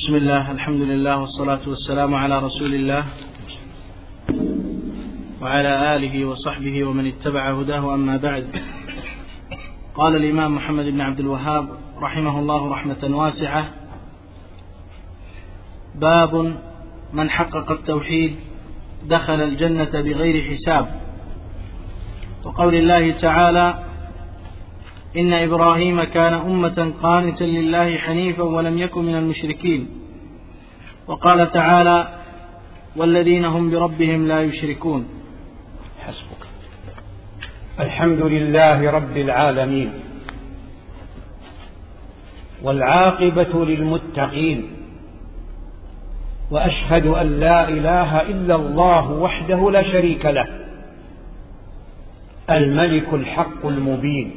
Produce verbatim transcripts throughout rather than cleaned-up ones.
بسم الله، الحمد لله، والصلاة والسلام على رسول الله وعلى آله وصحبه ومن اتبع هداه، أما بعد. قال الإمام محمد بن عبد الوهاب رحمه الله رحمة واسعة: باب من حقق التوحيد دخل الجنة بغير حساب. وقول الله تعالى: إن إبراهيم كان أمة قانتا لله حنيفا ولم يكن من المشركين. وقال تعالى: والذين هم بربهم لا يشركون. حسبك. الحمد لله رب العالمين، والعاقبة للمتقين، وأشهد أن لا إله إلا الله وحده لا شريك له، الملك الحق المبين،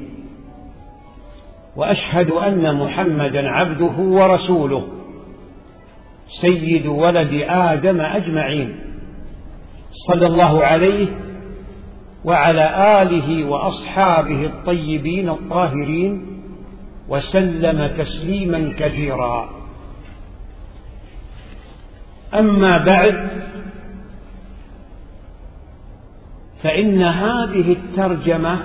وأشهد أن محمدا عبده ورسوله سيد ولد آدم أجمعين، صلى الله عليه وعلى آله وأصحابه الطيبين الطاهرين، وسلم تسليما كثيرا. أما بعد، فإن هذه الترجمة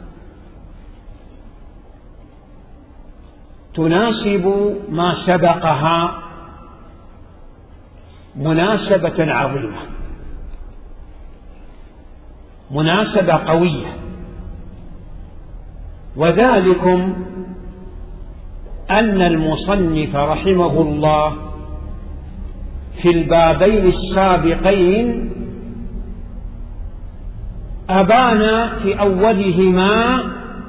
تناسب ما سبقها مناسبة عظيمة، مناسبة قوية، وذلكم أن المصنف رحمه الله في البابين السابقين أبان في أولهما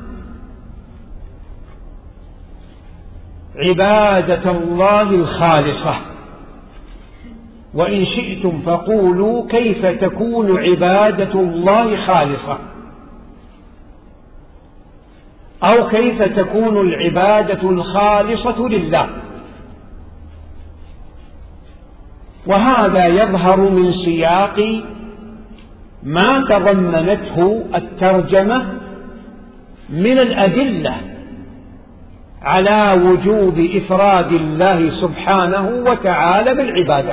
عبادة الله الخالصة، وإن شئتم فقولوا كيف تكون عبادة الله خالصة، أو كيف تكون العبادة الخالصة لله. وهذا يظهر من سياق ما تضمنته الترجمة من الأدلة على وجوب إفراد الله سبحانه وتعالى بالعبادة،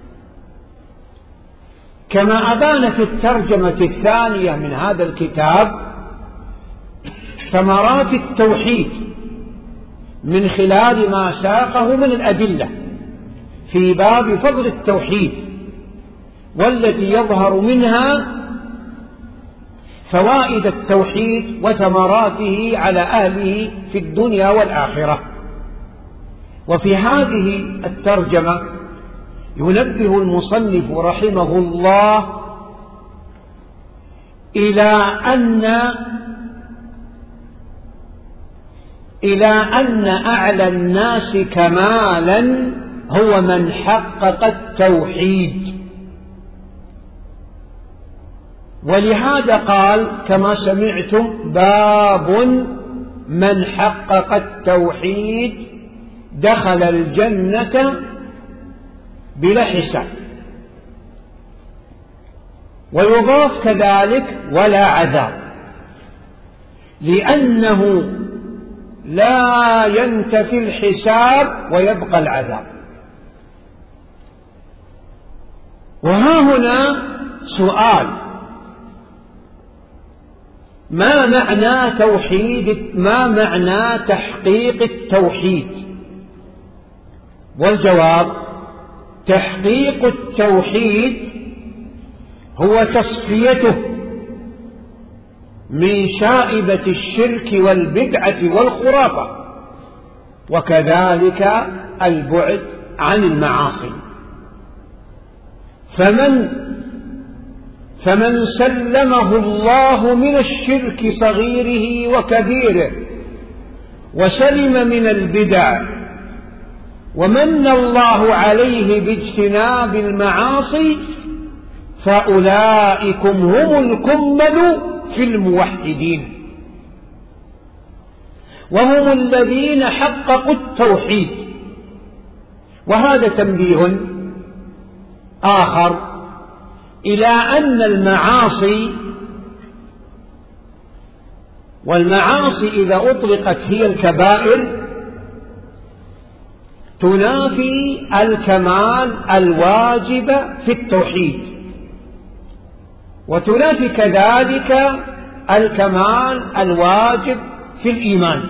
كما أبان في الترجمة الثانية من هذا الكتاب ثمرات التوحيد من خلال ما ساقه من الأدلة في باب فضل التوحيد، والتي يظهر منها فوائد التوحيد وثمراته على أهله في الدنيا والآخرة. وفي هذه الترجمة ينبه المصنف رحمه الله إلى أن إلى أن أعلى الناس كمالا هو من حقق التوحيد، ولهذا قال كما سمعتم: باب من حقق التوحيد دخل الجنة بلا حساب. ويضاف كذلك: ولا عذاب، لأنه لا ينتفي الحساب ويبقى العذاب. وها هنا سؤال: ما معنى توحيد ما معنى تحقيق التوحيد؟ والجواب: تحقيق التوحيد هو تصفيته من شائبة الشرك والبدعة والخرافة، وكذلك البعد عن المعاصي. فمن فمن سلمه الله من الشرك صغيره وكبيره، وسلم من البدع، ومن الله عليه باجتناب المعاصي، فأولئكم هم الكمل في الموحدين، وهم الذين حققوا التوحيد. وهذا تنبيه آخر إلى أن المعاصي، والمعاصي إذا أطلقت هي الكبائر، تنافي الكمال الواجب في التوحيد، وتنافي كذلك الكمال الواجب في الإيمان.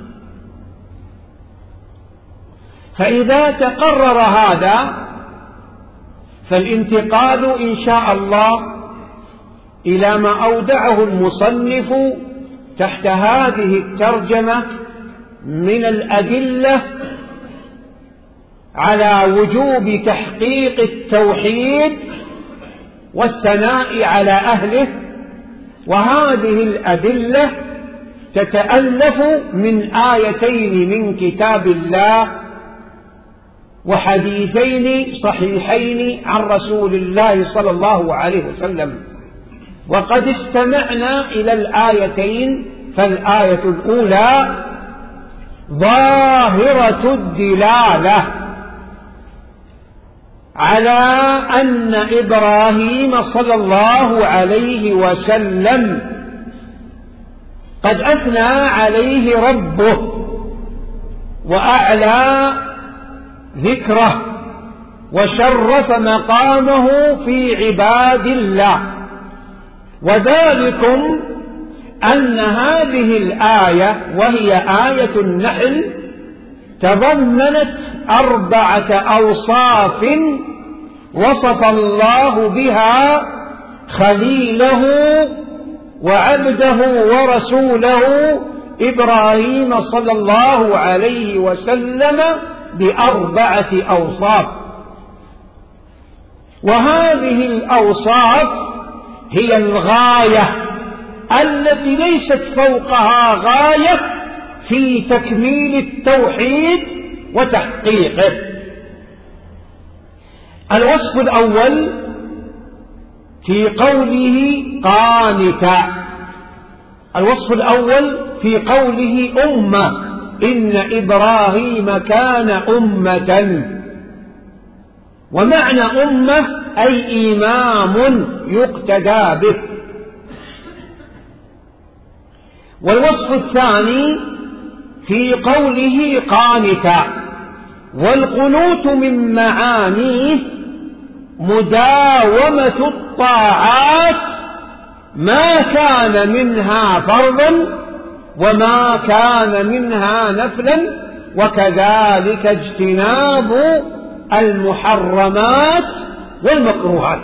فإذا تقرر هذا فالانتقال إن شاء الله إلى ما أودعه المصنف تحت هذه الترجمة من الأدلة على وجوب تحقيق التوحيد والثناء على أهله. وهذه الأدلة تتألف من آيتين من كتاب الله وحديثين صحيحين عن رسول الله صلى الله عليه وسلم. وقد استمعنا إلى الآيتين، فالآية الأولى ظاهرة الدلالة على أن إبراهيم صلى الله عليه وسلم قد أثنى عليه ربه وأعلى ذكره وشرف مقامه في عباد الله. وذلكم أن هذه الآية وهي آية النحل تضمنت أربعة أوصاف وصف الله بها خليله وعبده ورسوله إبراهيم صلى الله عليه وسلم بأربعة أوصاف. وهذه الأوصاف هي الغاية التي ليست فوقها غاية في تكميل التوحيد وتحقيقه. الوصف الأول في قوله قانتا، الوصف الأول في قوله أمة، إن إبراهيم كان أمة. ومعنى أمة أي إمام يقتدى به. والوصف الثاني في قوله قانتا، والقنوت من معانيه مداومة الطاعات ما كان منها فرضا وما كان منها نفلا، وكذلك اجتناب المحرمات والمكروهات.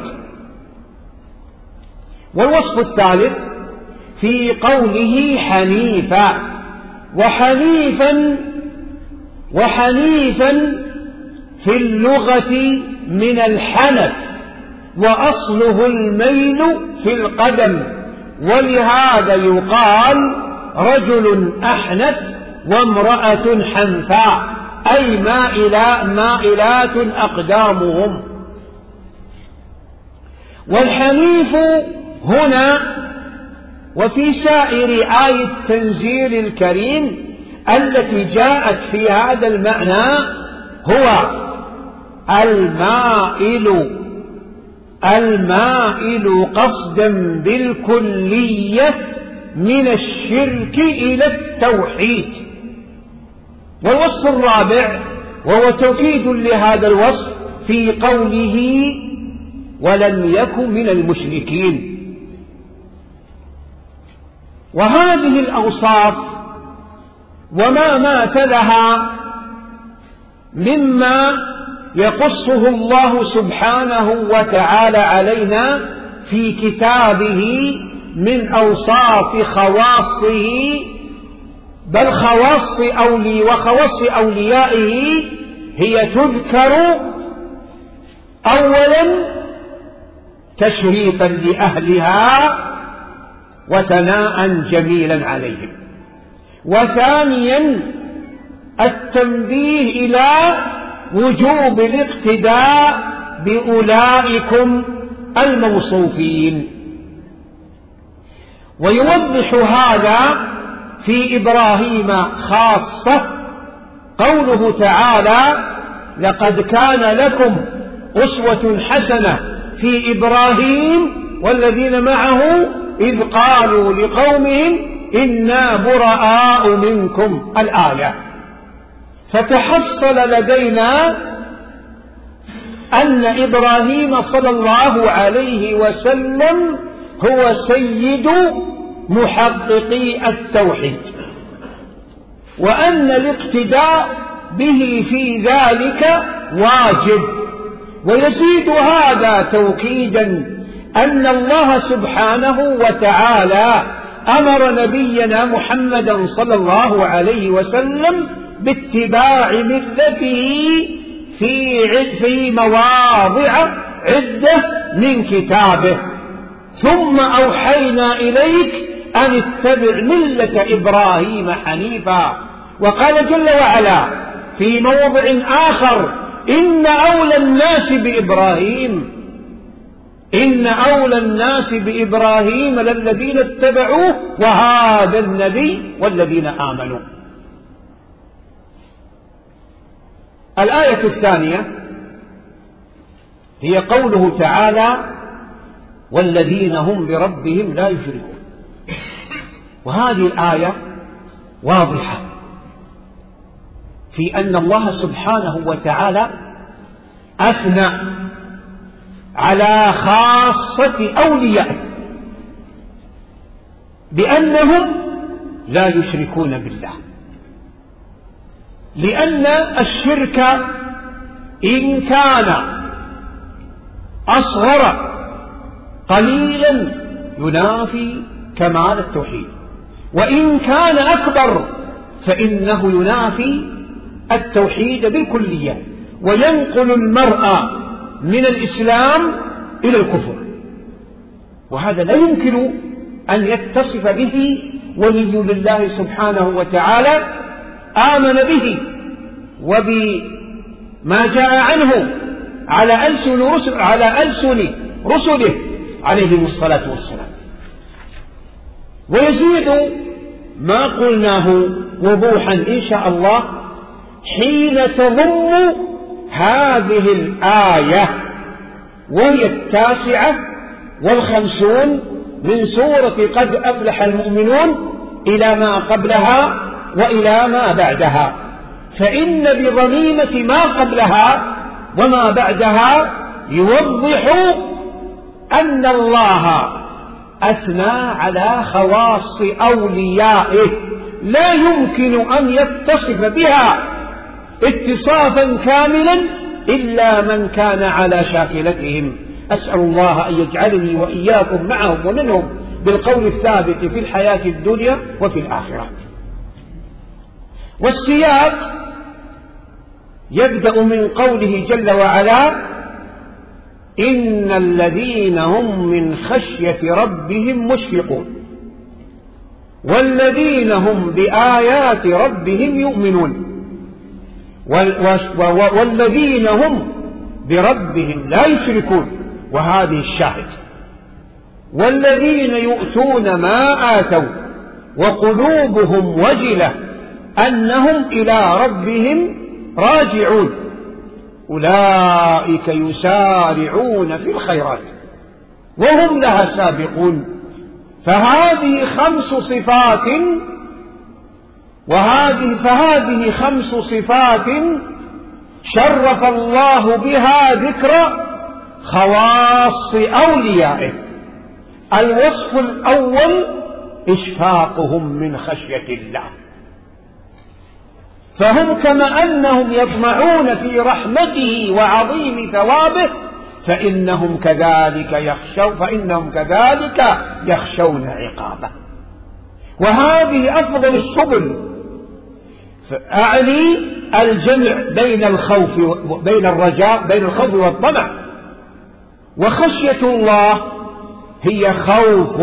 والوصف الثالث في قوله حنيفا، وحنيفا وحنيفا في اللغة من الحنف، وأصله الميل في القدم، ولهذا يقال رجل أحنف وامرأة حنفاء، أي مائلات مائلات أقدامهم. والحنيف هنا وفي سائر آية التنزيل الكريم التي جاءت في هذا المعنى هو المائل المائل قصدا بالكلية من الشرك إلى التوحيد. والوصف الرابع وهو توكيد لهذا الوصف في قوله ولم يكن من المشركين. وهذه الأوصاف وما مات لها مما يقصه الله سبحانه وتعالى علينا في كتابه من أوصاف خواصه، بل خواص أولي وخواص أوليائه هي تذكر أولا تشريفا لأهلها وثناء جميلا عليهم، وثانيا التنبيه إلى وجوب الاقتداء بأولئكم الموصوفين. ويوضح هذا في إبراهيم خاصة قوله تعالى لقد كان لكم أسوة حسنة في إبراهيم والذين معه إذ قالوا لقومهم إنا براء منكم الآية. فتحصل لدينا أن إبراهيم صلى الله عليه وسلم هو سيد محققي التوحيد، وأن الاقتداء به في ذلك واجب. ويزيد هذا توكيدا أن الله سبحانه وتعالى أمر نبينا محمدا صلى الله عليه وسلم باتباع ملته في في مواضع عدة من كتابه، ثم أوحينا إليك أن اتبع ملة إبراهيم حنيفا. وقال جل وعلا في موضع آخر: إن أولى الناس بإبراهيم إن أولى الناس بإبراهيم للذين اتبعوه وهذا النبي والذين آمنوا. الآية الثانية هي قوله تعالى: والذين هم بربهم لا يشركون. وهذه الآية واضحة في أن الله سبحانه وتعالى أثنى على خاصة أوليائه بأنهم لا يشركون بالله، لأن الشرك إن كان أصغر قليلا ينافي كمال التوحيد، وإن كان أكبر فإنه ينافي التوحيد بالكلية، وينقل المرء من الإسلام إلى الكفر. وهذا لا يمكن أن يتصف به ولي لله سبحانه وتعالى آمن به وبما جاء عنه على ألسن رسل على ألسن رسله عليهم الصلاة والسلام. ويزيد ما قلناه وضوحا إن شاء الله حين تضم هذه الآية، وهي التاسعة والخمسون من سورة قد أفلح المؤمنون، إلى ما قبلها وإلى ما بعدها، فإن بضميمة ما قبلها وما بعدها يوضح أن الله أثنى على خواص أوليائه لا يمكن أن يتصف بها اتصافا كاملا إلا من كان على شاكلتهم. أسأل الله أن يجعلني وإياكم معهم ومنهم بالقول الثابت في الحياة الدنيا وفي الآخرة. والسياق يبدأ من قوله جل وعلا: إن الذين هم من خشية ربهم مشفقون والذين هم بآيات ربهم يؤمنون والذين هم بربهم لا يشركون. وهذه الشاهد: والذين يؤتون ما آتوا وقلوبهم وجلة أنهم إلى ربهم راجعون أولئك يسارعون في الخيرات وهم لها سابقون. فهذه خمس صفات وهذه فهذه خمس صفات شرف الله بها ذكر خواص أوليائه. الوصف الأول إشفاقهم من خشية الله، فهم كما أنهم يطمعون في رحمته وعظيم ثوابه فإنهم كذلك يخشون فإنهم كذلك يخشون عقابه. وهذه أفضل السبل، أعني الجمع بين الخوف بين الرجاء بين الخوف والطمع. وخشية الله هي خوف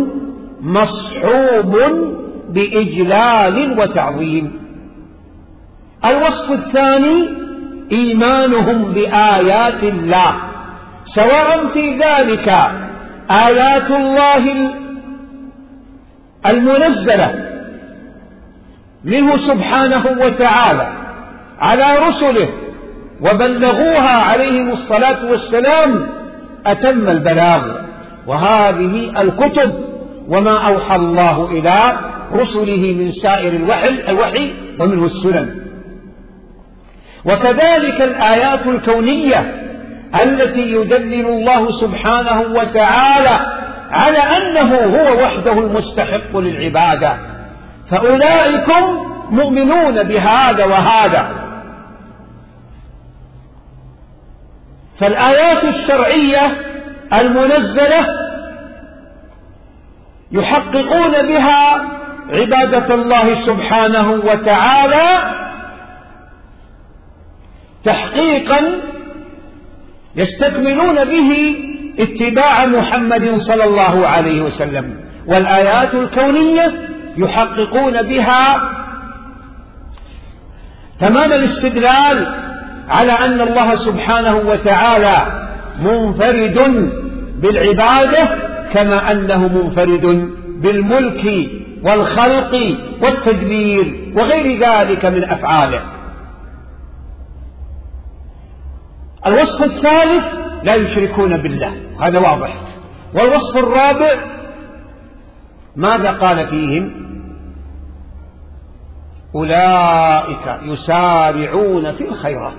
مصحوب بإجلال وتعظيم. الوصف الثاني إيمانهم بآيات الله، سواء في ذلك آيات الله المنزلة منه سبحانه وتعالى على رسله وبلغوها عليهم الصلاة والسلام أتم البلاغ، وهذه الكتب وما أوحى الله إلى رسله من سائر الوحي الوحي ومنه السنن. وكذلك الآيات الكونية التي يدلل الله سبحانه وتعالى على أنه هو وحده المستحق للعبادة، فأولئكم مؤمنون بهذا وهذا. فالآيات الشرعية المنزلة يحققون بها عبادة الله سبحانه وتعالى تحقيقا يستكملون به اتباع محمد صلى الله عليه وسلم، والآيات الكونية يحققون بها تمام الاستدلال على أن الله سبحانه وتعالى منفرد بالعبادة كما أنه منفرد بالملك والخلق والتدبير وغير ذلك من أفعاله. الوصف الثالث لا يشركون بالله، هذا واضح. والوصف الرابع ماذا قال فيهم؟ أولئك يسارعون في الخيرات،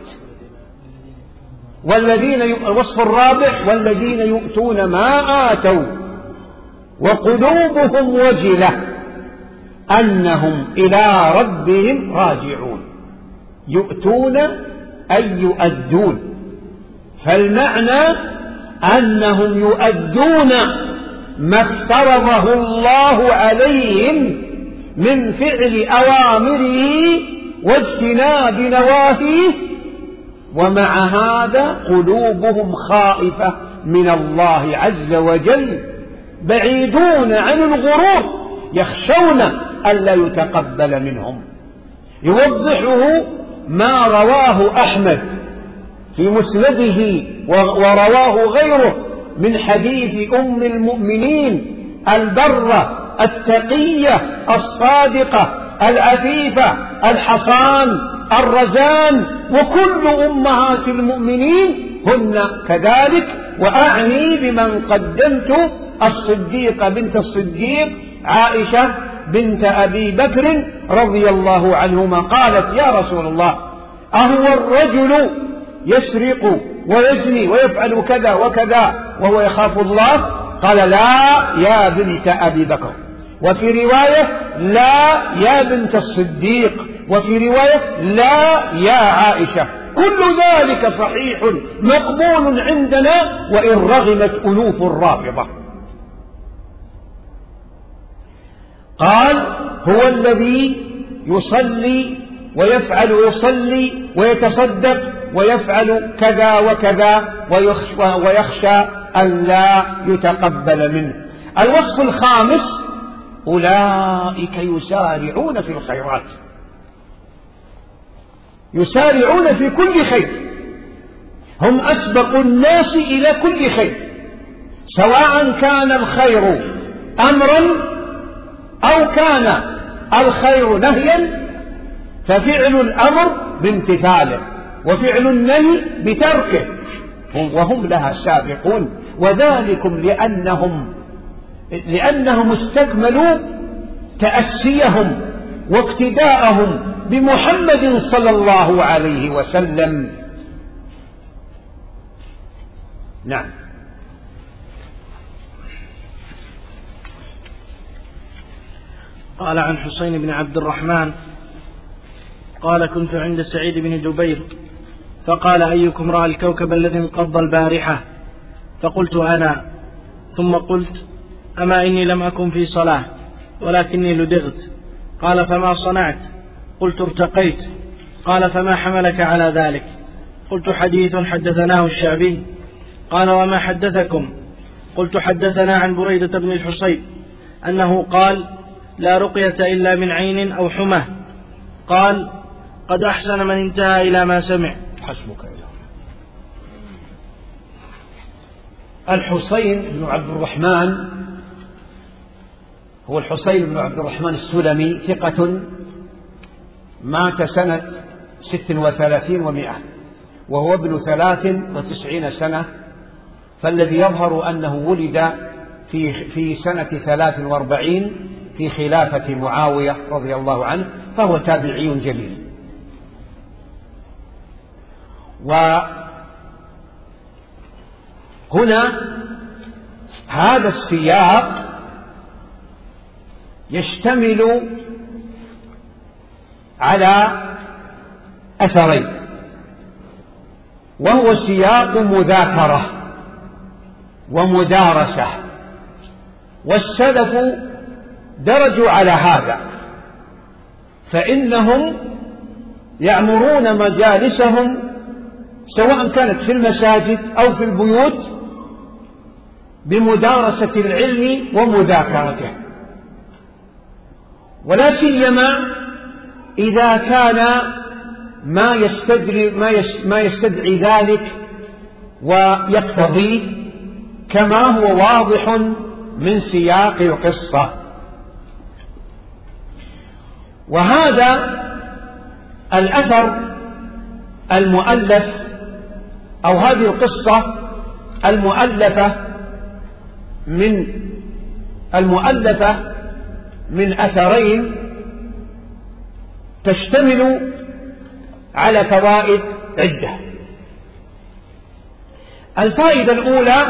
والذين ي... الوصف الرابع والذين يؤتون ما آتوا وقلوبهم وجلة أنهم إلى ربهم راجعون. يؤتون أي يؤدون، فالمعنى أنهم يؤدون ما افترضه الله عليهم من فعل أوامره واجتناب نواهيه، ومع هذا قلوبهم خائفة من الله عز وجل، بعيدون عن الغرور، يخشون ألا يتقبل منهم. يوضحه ما رواه أحمد في مسنده ورواه غيره من حديث أم المؤمنين البرة التقية الصادقة العفيفة الحصان الرزان، وكل أمهات المؤمنين هن كذلك، وأعني بمن قدمت الصديقة بنت الصديق عائشة بنت أبي بكر رضي الله عنهما، قالت: يا رسول الله، أهو الرجل يسرق ويزني ويفعل كذا وكذا وهو يخاف الله؟ قال: لا يا بنت أبي بكر، وفي رواية: لا يا بنت الصديق، وفي رواية: لا يا عائشة. كل ذلك صحيح مقبول عندنا وإن رغمت ألوف الرافضة. قال: هو الذي يصلي ويفعل يصلي ويتصدق ويفعل كذا وكذا ويخشى, ويخشى أن لا يتقبل منه. الوصف الخامس: أولئك يسارعون في الخيرات، يسارعون في كل خير، هم أسبق الناس إلى كل خير، سواء كان الخير أمرا أو كان الخير نهيا، ففعل الأمر بامتثاله وفعل النهي بتركه، وهم لها سابقون. وذلكم لأنهم لأنهم استكملوا تأسيهم واقتداءهم بمحمد صلى الله عليه وسلم. نعم. قال عن حسين بن عبد الرحمن قال: كنت عند سعيد بن جبير فقال: أيكم رأى الكوكب الذي انقض البارحة؟ فقلت: أنا. ثم قلت: أما إني لم أكن في صلاة ولكني لدغت. قال: فما صنعت؟ قلت: ارتقيت. قال: فما حملك على ذلك؟ قلت: حديث حدثناه الشعبي. قال: وما حدثكم؟ قلت: حدثنا عن بريدة بن الحصيب أنه قال: لا رقية إلا من عين أو حمى. قال: قد أحسن من انتهى إلى ما سمع. حسبك إله. الحسين بن عبد الرحمن هو الحسين بن عبد الرحمن السلمي، ثقة، مات سنة ست وثلاثين ومائة، وهو ابن ثلاث وتسعين سنة، فالذي يظهر أنه ولد في في سنة ثلاث واربعين في خلافة معاوية رضي الله عنه، فهو تابعي جليل. وهنا هذا السياق يشتمل على أثرين، وهو سياق مذاكرة ومدارسة، والسلف درجوا على هذا، فإنهم يعمرون مجالسهم سواء كانت في المساجد أو في البيوت بمدارسة العلم ومذاكرته، ولا سيما إذا كان ما يستدعي, ما يستدعي ذلك ويقتضيه كما هو واضح من سياق القصة. وهذا الأثر المؤلف أو هذه القصة المؤلفة من المؤلفة من أثرين تشتمل على فوائد عدة. الفائدة الأولى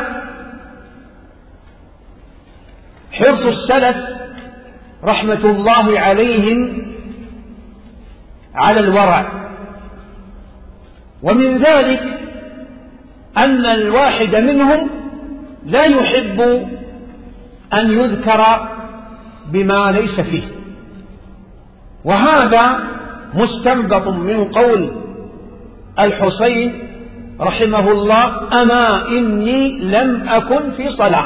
حرص السلف رحمة الله عليهم على الورع، ومن ذلك أن الواحد منهم لا يحب أن يذكر بما ليس فيه، وهذا مستنبط من قول الحسين رحمه الله: أما إني لم أكن في صلاة.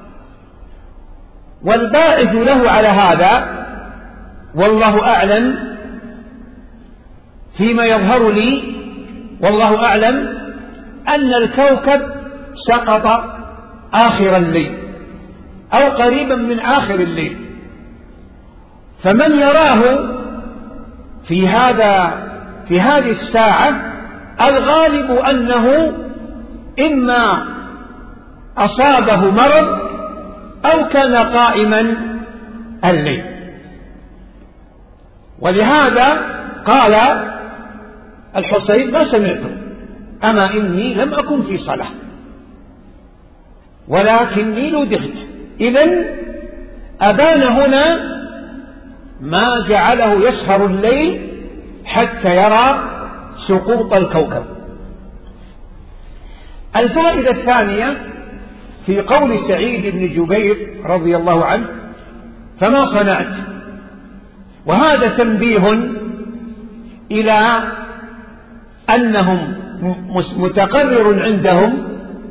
والباعث له على هذا والله أعلم فيما يظهر لي والله أعلم أن الكوكب سقط آخر الليل أو قريبا من آخر الليل، فمن يراه في هذا في هذه الساعة الغالب أنه إما أصابه مرض أو كان قائما الليل. ولهذا قال الحسين: ما سمعته، أما إني لم أكن في صلاة ولكني لدغت. إذن أبان هنا ما جعله يسهر الليل حتى يرى سقوط الكوكب. الفائدة الثانية في قول سعيد بن جبير رضي الله عنه: فما صنعت، وهذا تنبيه إلى أنهم متقرر عندهم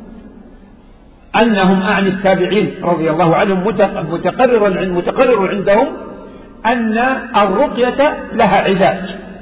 أنهم أعني التابعين رضي الله عنهم متقرر متقرر عندهم أن الرقية لها علاج،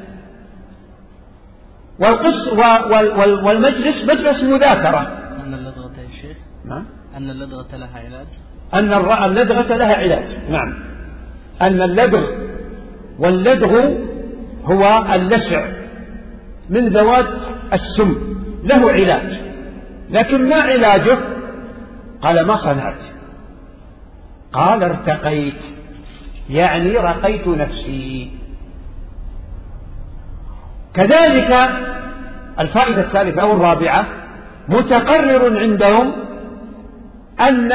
والقص والمجلس مجلس مذاكرة. أن اللدغة يا شيخ نعم أن اللدغة لها علاج أن اللدغة لها علاج نعم أن اللدغ واللدغ هو اللسع من ذوات السم له علاج، لكن ما علاجه؟ قال: ما صنعت، قال: ارتقيت، يعني رقيت نفسي. كذلك الفائدة الثالثة أو الرابعة متقرر عندهم أن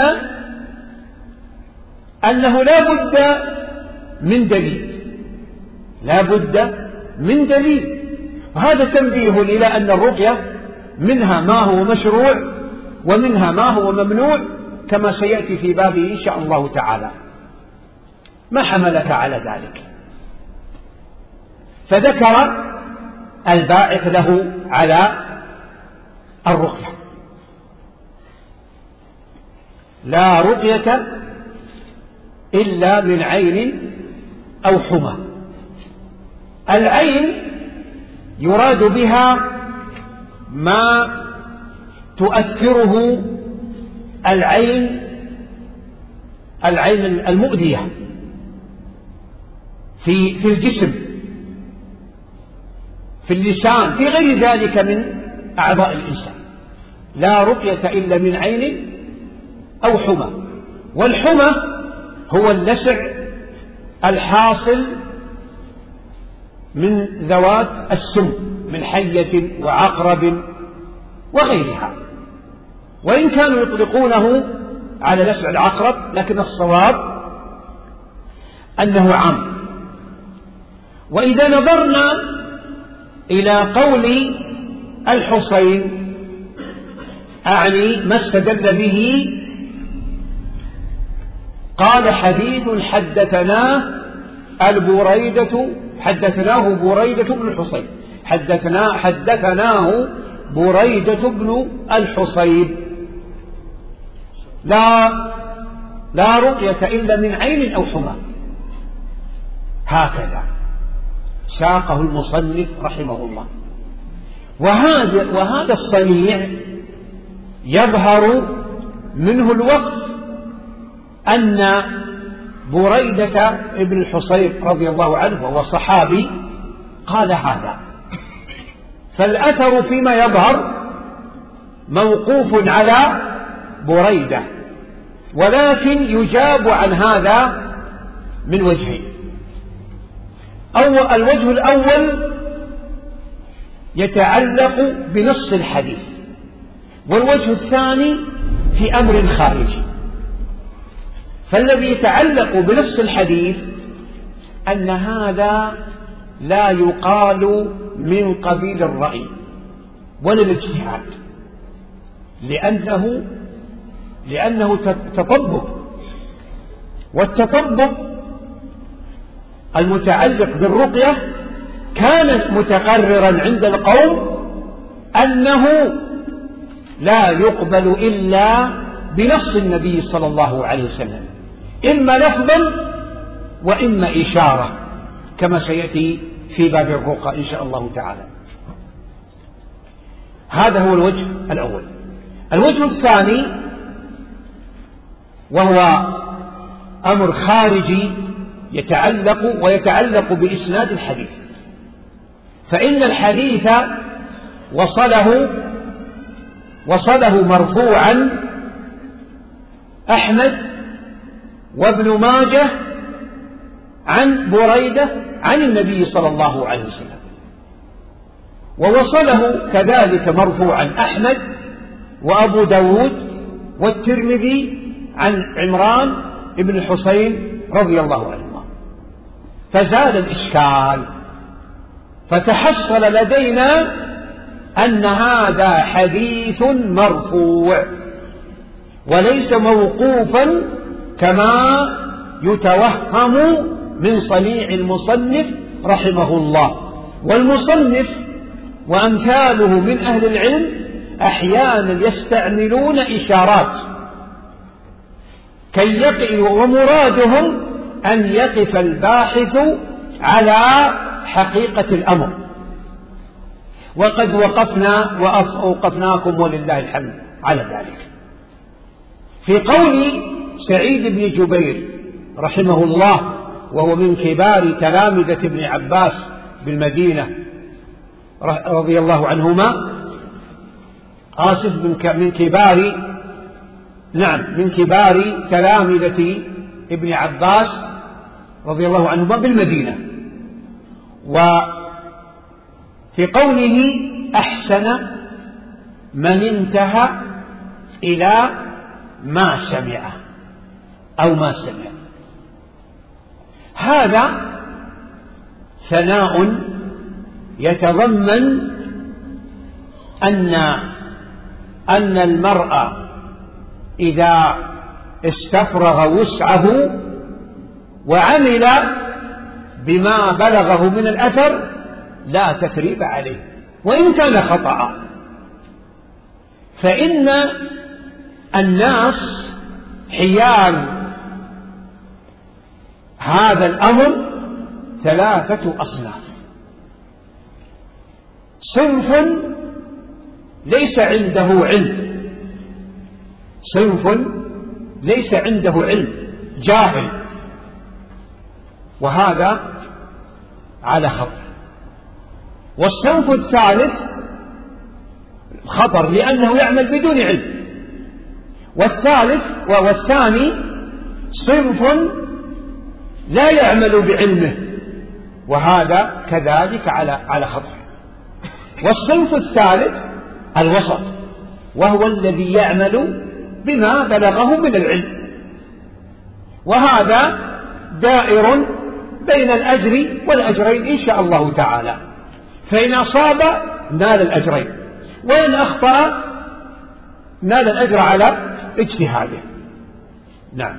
أنه لا بد من دليل لا بد من دليل وهذا تنبيه إلى أن الرقية منها ما هو مشروع ومنها ما هو ممنوع، كما سيأتي في بابه إن شاء الله تعالى. ما حملك على ذلك؟ فذكر الباعث له على الرقية: لا رقية إلا من عين أو حمى. العين يراد بها ما تؤثره العين العين المؤذية في في الجسم، في اللسان، في غير ذلك من أعضاء الإنسان. لا رقية إلا من عين أو حمى. والحمى هو اللسع الحاصل من ذوات السم من حية وعقرب وغيرها، وإن كانوا يطلقونه على نفع العقرب لكن الصواب أنه عام. وإذا نظرنا إلى قول الحسين أعني ما استدل به، قال حديث حدثناه البريدة حدثناه بريدة بن الحصيب حدثنا حدثناه بريدة بن الحصيب لا لا رؤية إلا من عين أو حمى، هكذا ساقه المصنف رحمه الله. وهذا وهذا الصنيع يظهر منه الوقت أن بريدة ابن الحصيب رضي الله عنه وهو صحابي قال هذا، فالأثر فيما يظهر موقوف على بريدة، ولكن يجاب عن هذا من وجهين. أول الوجه الأول يتعلق بنص الحديث، والوجه الثاني في أمر خارجي. فالذي يتعلق بنص الحديث أن هذا لا يقال من قبيل الرأي ولا الاجتهاد، لأنه لأنه تطبق، والتطبق المتعلق بالرقية كان متقررا عند القوم أنه لا يقبل إلا بنص النبي صلى الله عليه وسلم، إما لفظا وإما إشارة، كما سيأتي في باب الرقى إن شاء الله تعالى. هذا هو الوجه الأول. الوجه الثاني وهو أمر خارجي يتعلق ويتعلق بإسناد الحديث، فإن الحديث وصله وصله مرفوعا أحمد وابن ماجه عن بريدة عن النبي صلى الله عليه وسلم، ووصله كذلك مرفوعا أحمد وأبو داود والترمذي عن عمران ابن الحسين رضي الله عنه. فزاد الإشكال، فتحصل لدينا أن هذا حديث مرفوع وليس موقوفا كما يتوهم من صنيع المصنف رحمه الله. والمصنف وأمثاله من أهل العلم أحيانا يستعملون إشارات كي يقف، ومرادهم أن يقف الباحث على حقيقة الأمر، وقد وقفنا وأوقفناكم ولله الحمد على ذلك. في قول سعيد بن جبير رحمه الله، وهو من كبار تلامذة ابن عباس بالمدينة رضي الله عنهما، آسف من كبار نعم من كبار تلامذة ابن عباس رضي الله عنهما بالمدينة. وفي قوله أحسن من انتهى إلى ما سمع أو ما سمع، هذا ثناء يتضمن أن أن المرء إذا استفرغ وسعه وعمل بما بلغه من الأثر لا تثريب عليه وإن كان خطأ، فإن الناس حيال هذا الأمر ثلاثة أصناف: صنف ليس عنده علم، صنف ليس عنده علم جاهل، وهذا على خطر. والصنف الثالث خطر لأنه يعمل بدون علم. والثالث والثاني صنف لا يعمل بعلمه، وهذا كذلك على على خطر. والصنف الثالث الوسط، وهو الذي يعمل بما بلغه من العلم، وهذا دائر بين الأجر والأجرين إن شاء الله تعالى، فإن أصاب نال الأجرين، وإن أخطأ نال الأجر على اجتهاده. نعم.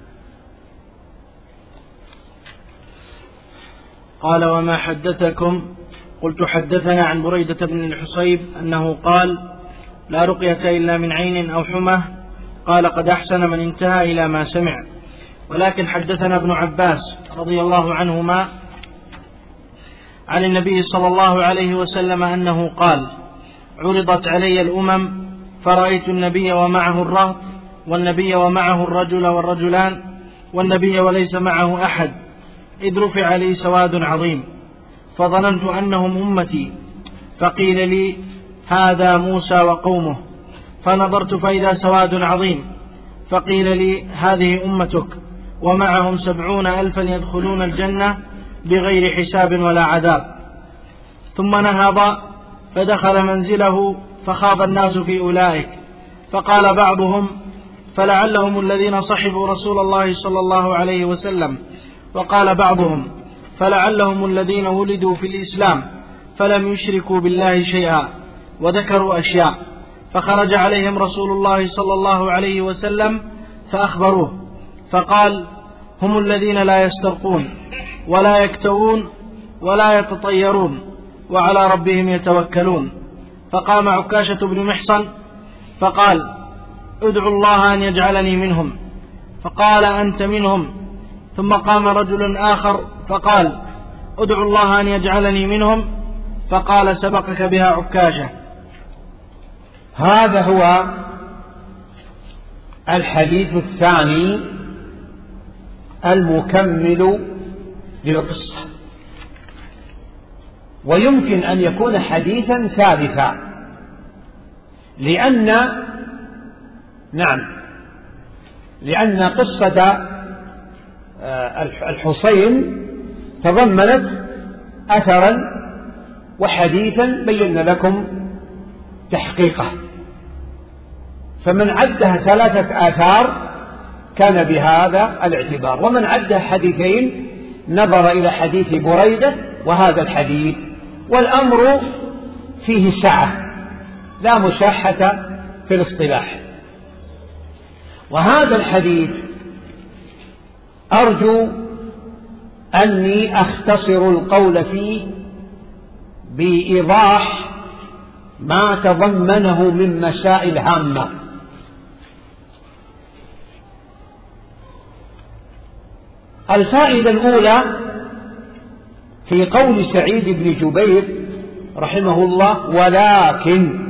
قال: وما حدثكم؟ قلت: حدثنا عن بريدة بن الحصيب أنه قال: لا رقية إلا من عين أو حمى. قال: قد أحسن من انتهى إلى ما سمع. ولكن حدثنا ابن عباس رضي الله عنهما عن النبي صلى الله عليه وسلم أنه قال: عرضت علي الأمم فرأيت النبي ومعه الرهط، والنبي ومعه الرجل والرجلان، والنبي وليس معه أحد، إذ رفع لي سواد عظيم، فظننت أنهم أمتي، فقيل لي: هذا موسى وقومه، فنظرت فإذا سواد عظيم، فقيل لي: هذه أمتك، ومعهم سبعون ألفا يدخلون الجنة بغير حساب ولا عذاب. ثم نهض فدخل منزله، فخاض الناس في أولئك، فقال بعضهم: فلعلهم الذين صحبوا رسول الله صلى الله عليه وسلم. وقال بعضهم: فلعلهم الذين ولدوا في الإسلام فلم يشركوا بالله شيئا، وذكروا أشياء. فخرج عليهم رسول الله صلى الله عليه وسلم فأخبروه، فقال: هم الذين لا يسترقون ولا يكتوون ولا يتطيرون وعلى ربهم يتوكلون. فقام عكاشة بن محصن فقال: ادعوا الله أن يجعلني منهم. فقال: أنت منهم. ثم قام رجل آخر فقال: ادعوا الله أن يجعلني منهم. فقال: سبقك بها عكاشة. هذا هو الحديث الثاني المكمل للقصة، ويمكن أن يكون حديثا ثالثا، لأن نعم لأن قصة الحسين تضمنت أثرا وحديثا بينا لكم تحقيقه، فمن عدها ثلاثة آثار كان بهذا الاعتبار، ومن عدها حديثين نظر إلى حديث بريدة وهذا الحديث، والأمر فيه سعة لا مشاحة في الاصطلاح. وهذا الحديث أرجو أني أختصر القول فيه بإيضاح ما تضمنه من مسائل هامة. الفائدة الأولى في قول سعيد بن جبير رحمه الله: ولكن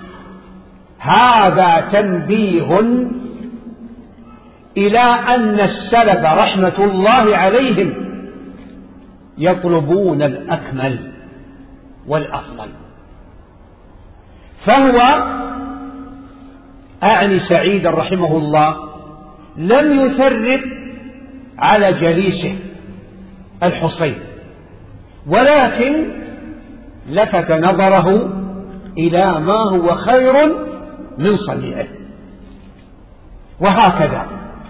هذا تنبيه إلى أن السلف رحمة الله عليهم يطلبون الأكمل والأفضل. فهو أعني سعيد رحمه الله لم يثرب على جليسه الحسين، ولكن لفت نظره إلى ما هو خير من صنيعه. وهكذا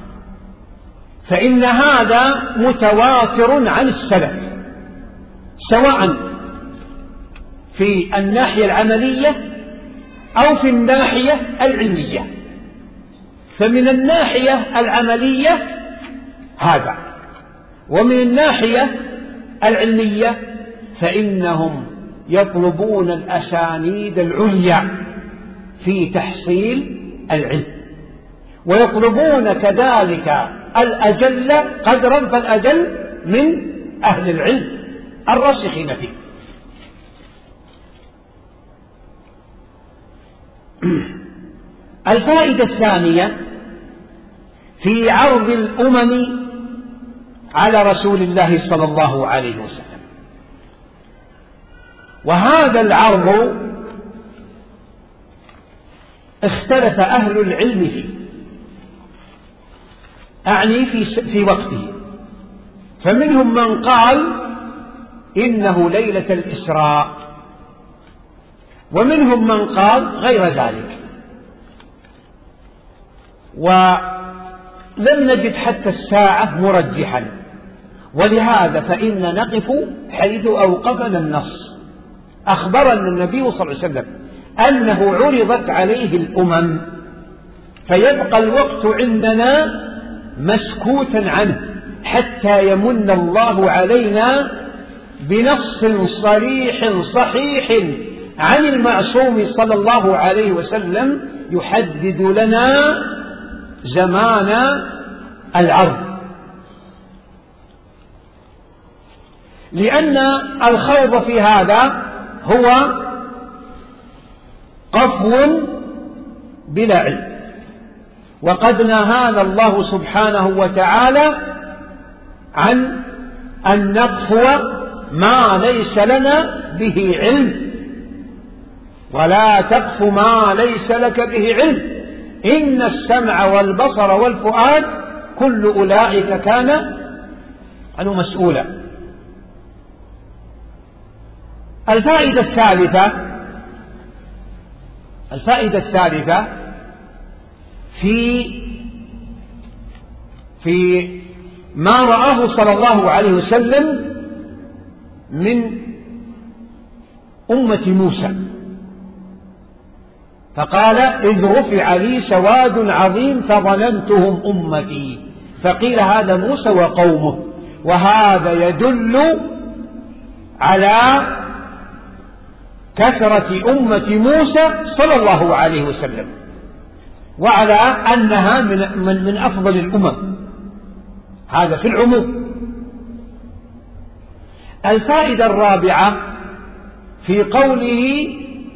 فإن هذا متواتر عن السلف، سواء في الناحية العملية أو في الناحية العلمية. فمن الناحية العملية هذا، ومن الناحية العلمية فإنهم يطلبون الأسانيد العليا في تحصيل العلم، ويطلبون كذلك الأجل قدرا فالأجل من أهل العلم الراسخين فيه. الفائدة الثانية في عرض الأمم على رسول الله صلى الله عليه وسلم، وهذا العرض اختلف أهل العلم فيه، أعني في, في وقته. فمنهم من قال إنه ليلة الإسراء، ومنهم من قال غير ذلك. ولم نجد حتى الساعة مرجحا، ولهذا فإن نقف حيث أوقفنا النص. أخبرنا النبي صلى الله عليه وسلم أنه عرضت عليه الأمم، فيبقى الوقت عندنا مسكوتا عنه حتى يمن الله علينا بنص صريح صحيح عن المعصوم صلى الله عليه وسلم يحدد لنا زمان العرض. لأن الخوض في هذا هو قفو بلا علم، وقد نهانا الله سبحانه وتعالى عن أن نقفو ما ليس لنا به علم، ولا تقف ما ليس لك به علم، إن السمع والبصر والفؤاد كل أولئك كان عنه مسؤولا. الفائدة الثالثة الفائدة الثالثة في في ما رآه صلى الله عليه وسلم من أمة موسى، فقال إذ رفع لي سواد عظيم فظننتهم أمتي، فقيل هذا موسى وقومه، وهذا يدل على كثرة أمة موسى صلى الله عليه وسلم، وعلى أنها من, من, من أفضل الأمم، هذا في العموم. الفائدة الرابعة في قوله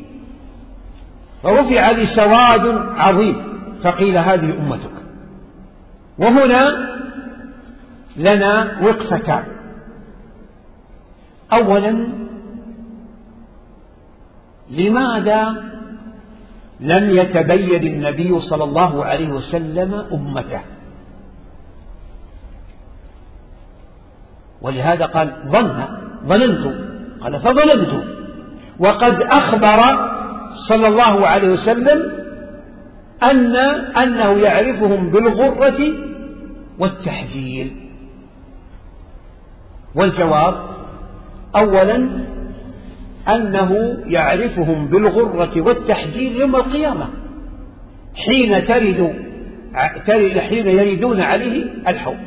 ورفع لي سواد عظيم فقيل هذه أمتك، وهنا لنا وقفتان. أولا، لماذا لم يتبين النبي صلى الله عليه وسلم أمته؟ ولهذا قال ظن ظننت، قال فظننت، وقد أخبر صلى الله عليه وسلم أن أنه يعرفهم بالغرة والتحجيل. والجواب أولا أنه يعرفهم بالغرة والتحجيل يوم القيامة حين ترد حين يردون عليه الحوض.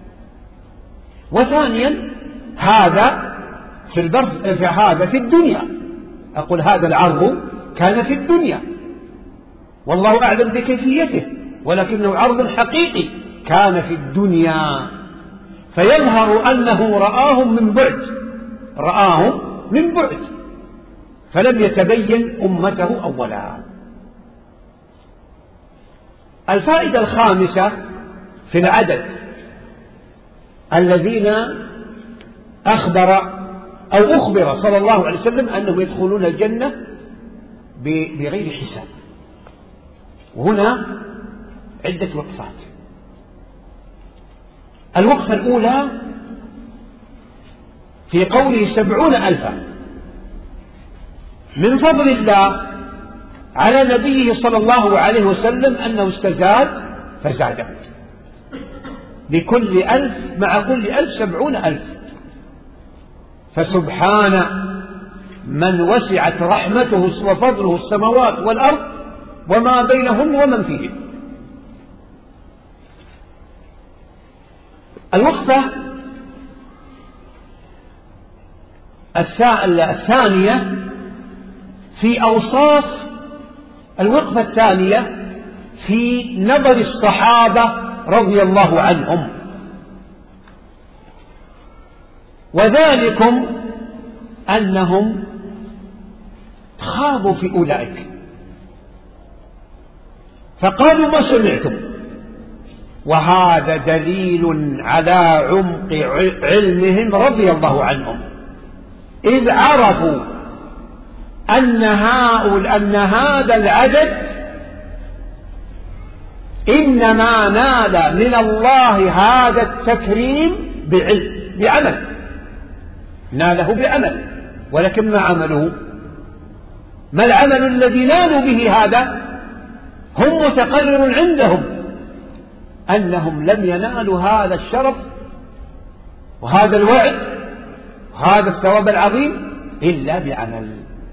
وثانيا هذا في البرد في هذا في الدنيا، أقول هذا العرض كان في الدنيا والله أعلم بكيفيته، ولكنه عرض حقيقي كان في الدنيا، فيظهر أنه رآهم من بعد رآهم من بعد فلم يتبين أمته أولا. الفائدة الخامسة في العدد الذين أخبر أو أخبر صلى الله عليه وسلم أنهم يدخلون الجنة بغير حساب. وهنا عدة وقفات. الوقفة الأولى في قوله سبعون ألفا، من فضل الله على نبيه صلى الله عليه وسلم أنه استزاد فزاده، لكل ألف مع كل ألف سبعون ألف، فسبحان من وسعت رحمته وفضله السماوات والأرض وما بينهن ومن فيهن. الوقفة الثانية في أوصاف الوقفة الثانية في نظر الصحابة رضي الله عنهم، وذلكم أنهم خاضوا في أولئك فقالوا ما سمعتم، وهذا دليل على عمق علمهم رضي الله عنهم، إذ عرفوا أن هؤلاء أن هذا العدد إنما نال من الله هذا التكريم بعلم بعمل، ناله بعمل، ولكن ما عمله ما العمل الذي نالوا به هذا؟ هم متقرر عندهم أنهم لم ينالوا هذا الشرف وهذا الوعد وهذا الثواب العظيم إلا بعمل،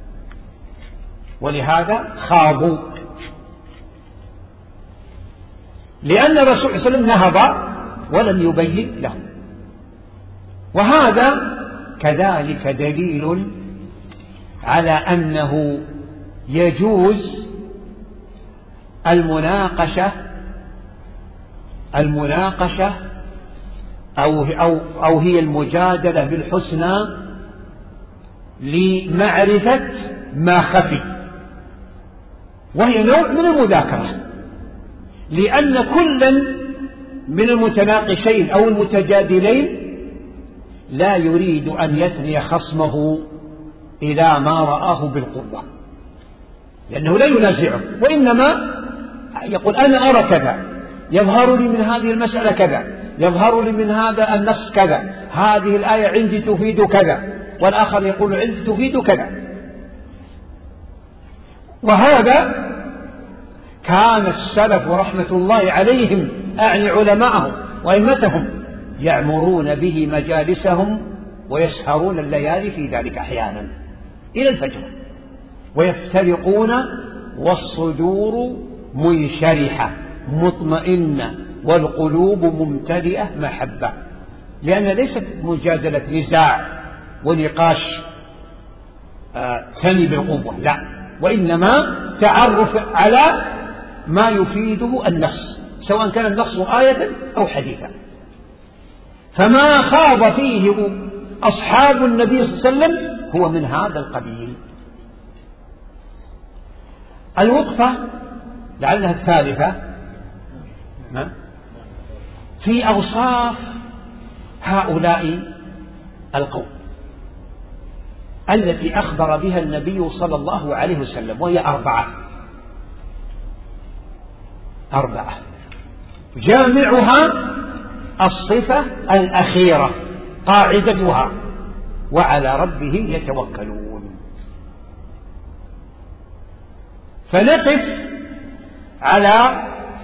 ولهذا خاضوا، لأن الرسول صلى الله عليه وسلم نهض ولم يبين لهم. وهذا كذلك دليل على أنه يجوز المناقشة المناقشة أو, أو, أو هي المجادلة بالحسنى لمعرفة ما خفي، وهي نوع من المذاكرة، لأن كلا من المتناقشين أو المتجادلين لا يريد أن يثني خصمه إلى ما رآه بالقوة، لأنه لا ينازعه، وإنما يقول أنا أرى كذا، يظهر لي من هذه المسألة كذا، يظهر لي من هذا النص كذا، هذه الآية عندي تفيد كذا، والآخر يقول عندي تفيد كذا. وهذا كان السلف رحمة الله عليهم، أعني علماءهم وأئمتهم، يعمرون به مجالسهم ويسهرون الليالي في ذلك أحيانا إلى الفجر، ويفترقون والصدور منشرحة مطمئنة والقلوب ممتلئة محبة، لأن ليست مجادلة نزاع ونقاش ثاني بالقوة، لا، وإنما تعرف على ما يفيده النص، سواء كان النص آية أو حديثا. فما خاض فيه أصحاب النبي صلى الله عليه وسلم هو من هذا القبيل. الوقفة لعلها الثالثة في أوصاف هؤلاء القوم التي أخبر بها النبي صلى الله عليه وسلم، وهي أربعة أربعة جامعها الصفة الأخيرة قاعدتها وعلى ربه يتوكلون. فنقف على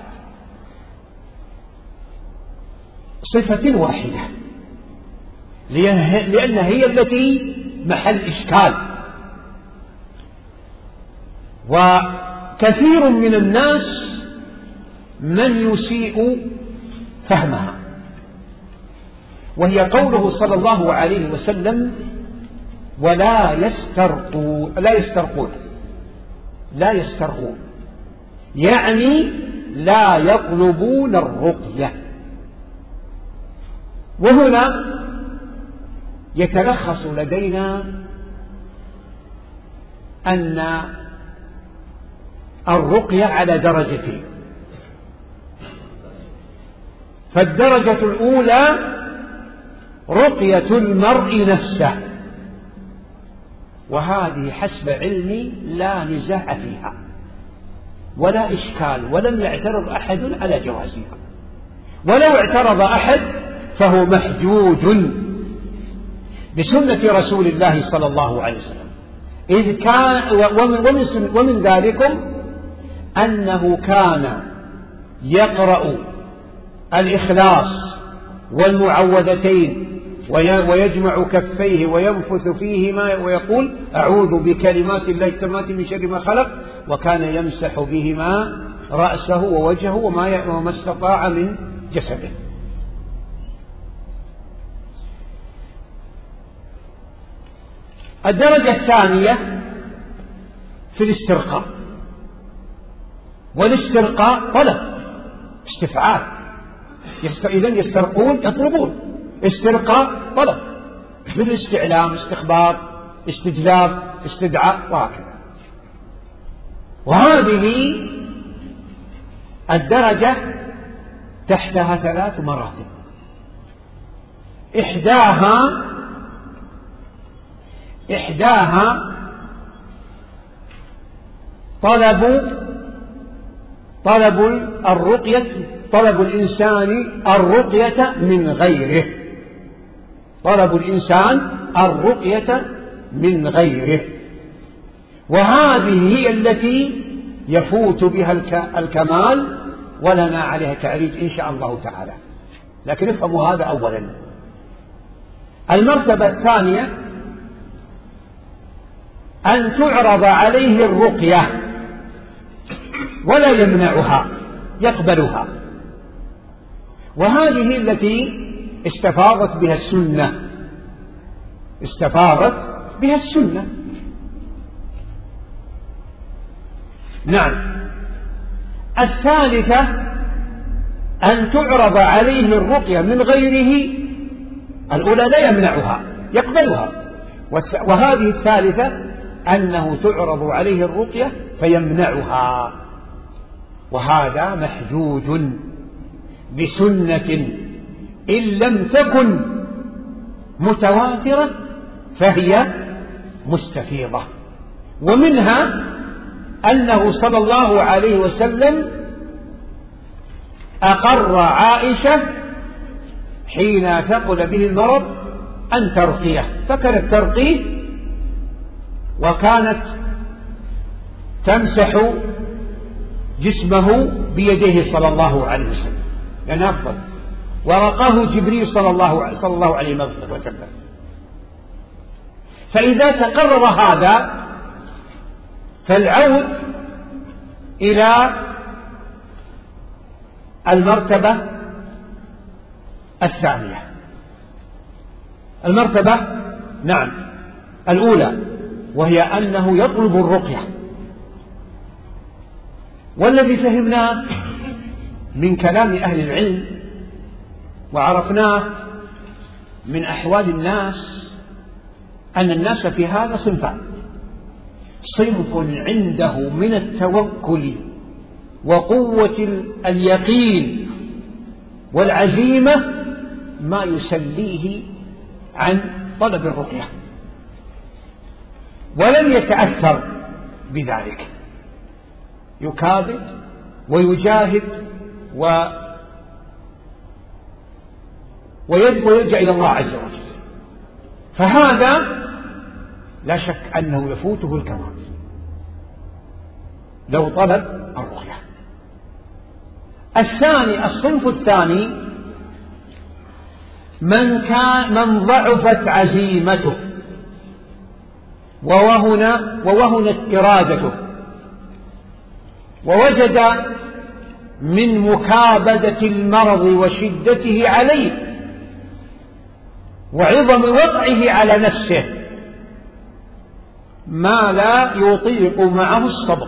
صفة واحدة لأنها هي التي محل إشكال، وكثير من الناس من يسيء فهمها، وهي قوله صلى الله عليه وسلم ولا يسترقون لا يسترقون لا يسترقون يعني لا يطلبون الرقية. وهنا يتلخص لدينا أن الرقية على درجتين، فالدرجة الأولى رقية المرء نفسه، وهذه حسب علمي لا نزاع فيها ولا إشكال، ولم يعترض أحد على جوازها، ولو اعترض أحد فهو محجوج بسنة رسول الله صلى الله عليه وسلم، إذ كان ومن, ومن, ومن ذلكم أنه كان يقرأ الإخلاص والمعوذتين ويجمع كفيه وينفث فيهما ويقول أعوذ بكلمات الله التامات من شر ما خلق، وكان يمسح بهما رأسه ووجهه وما استطاع من جسده. الدرجة الثانية في الاسترقاء، والاسترقاء طلب استفعال، إذن يسترقون يطلبون، استرقاء طلب بالاستعلام استخبار استجلاب استدعاء وهكذا. وهذه الدرجة تحتها ثلاث مراتب، إحداها إحداها طلب طلب الرقية طلب الإنسان الرقية من غيره طلب الإنسان الرقية من غيره وهذه هي التي يفوت بها الكمال، ولنا عليها تعريج إن شاء الله تعالى. لكن افهموا هذا أولا. المرتبة الثانية أن تعرض عليه الرقية ولا يمنعها، يقبلها، وهذه التي استفاضت بها السنة، استفاضت بها السنة. نعم. الثالثة أن تعرض عليه الرقية من غيره، الأولى لا يمنعها، يقبلها، وهذه الثالثة أنه تعرض عليه الرقية فيمنعها، وهذا محجوج بسنة إن لم تكن متواترة فهي مستفيضة. ومنها أنه صلى الله عليه وسلم أقر عائشة حين ثقل به المرض أن ترقيه، فكانت ترقيه وكانت تمسح جسمه بيديه صلى الله عليه وسلم، لأن أفضل، ورقاه جبريل صلى الله, صلى الله عليه وسلم. فإذا تقرر هذا فالعود إلى المرتبة الثانية. المرتبة نعم الأولى، وهي أنه يطلب الرقية، والذي فهمناه من كلام أهل العلم وعرفناه من أحوال الناس أن الناس في هذا صنفان: صنف عنده من التوكل وقوة اليقين والعزيمة ما يسليه عن طلب الرقية، ولم يتأثر بذلك، يكابد ويجاهد و ويلجأ إلى الله عز وجل، فهذا لا شك أنه يفوته الكمال لو طلب الرقية. الثاني، الصنف الثاني، من كان من ضعفت عزيمته ووهن ووهنت إرادته، ووجد من مكابدة المرض وشدته عليه وعظم وقعه على نفسه ما لا يطيق معه الصبر.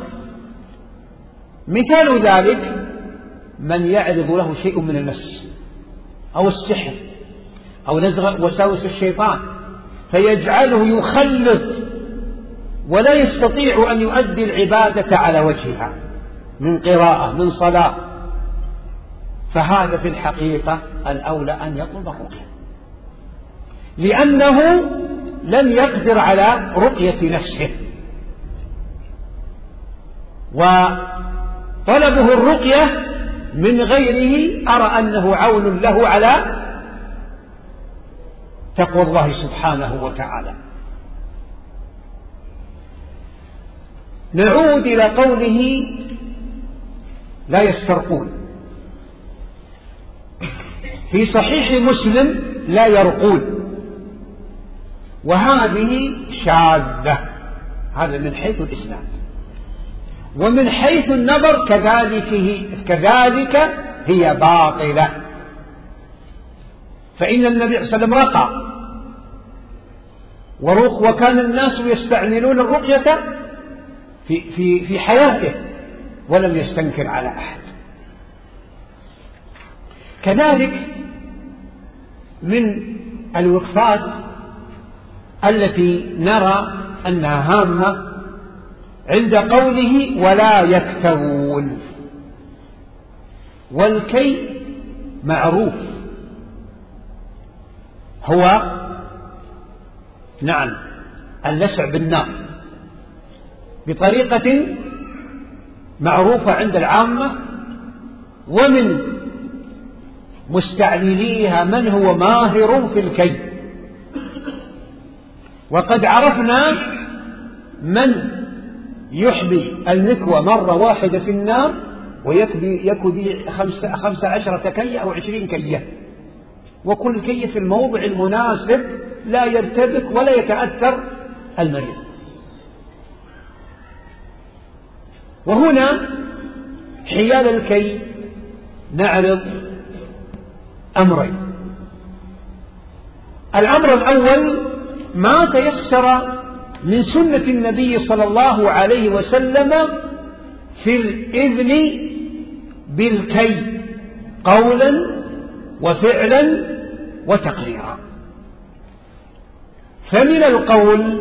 مثال ذلك من يعرض له شيء من المس أو السحر أو نزغ وساوس الشيطان فيجعله يخلط ولا يستطيع أن يؤدي العبادة على وجهها من قراءة من صلاة، فهذا في الحقيقة الأولى أن يطلب الرقية، لأنه لم يقدر على رقية نفسه، وطلبه الرقية من غيره أرى أنه عون له على تقوى الله سبحانه وتعالى. نعود إلى قوله لا يسترقون، في صحيح مسلم لا يرقون، وهذه شاذة، هذا من حيث الإسناد، ومن حيث النظر كذلك كذلك هي باطلة، فإن النبي صلى الله عليه وسلم رقى ورق، وكان الناس يستعملون الرقية في في في حياته ولم يستنكر على أحد. كذلك من الوقفات التي نرى أنها هامة عند قوله ولا يكتوون، والكي معروف هو نعم اللسع بالنار بطريقة معروفة عند العامة، ومن مستعمليها من هو ماهر في الكي. وقد عرفنا من يحبي المكوى مرة واحدة في النار ويكبي يكبي خمسة, خمسة عشرة كية أو عشرين كية، وكل كية في الموضع المناسب لا يرتبك ولا يتأثر المريض. وهنا حيال الكي نعرض أمرين. الأمر الأول ما تيسر من سنة النبي صلى الله عليه وسلم في الإذن بالكي قولا وفعلا وتقريرا. فمن القول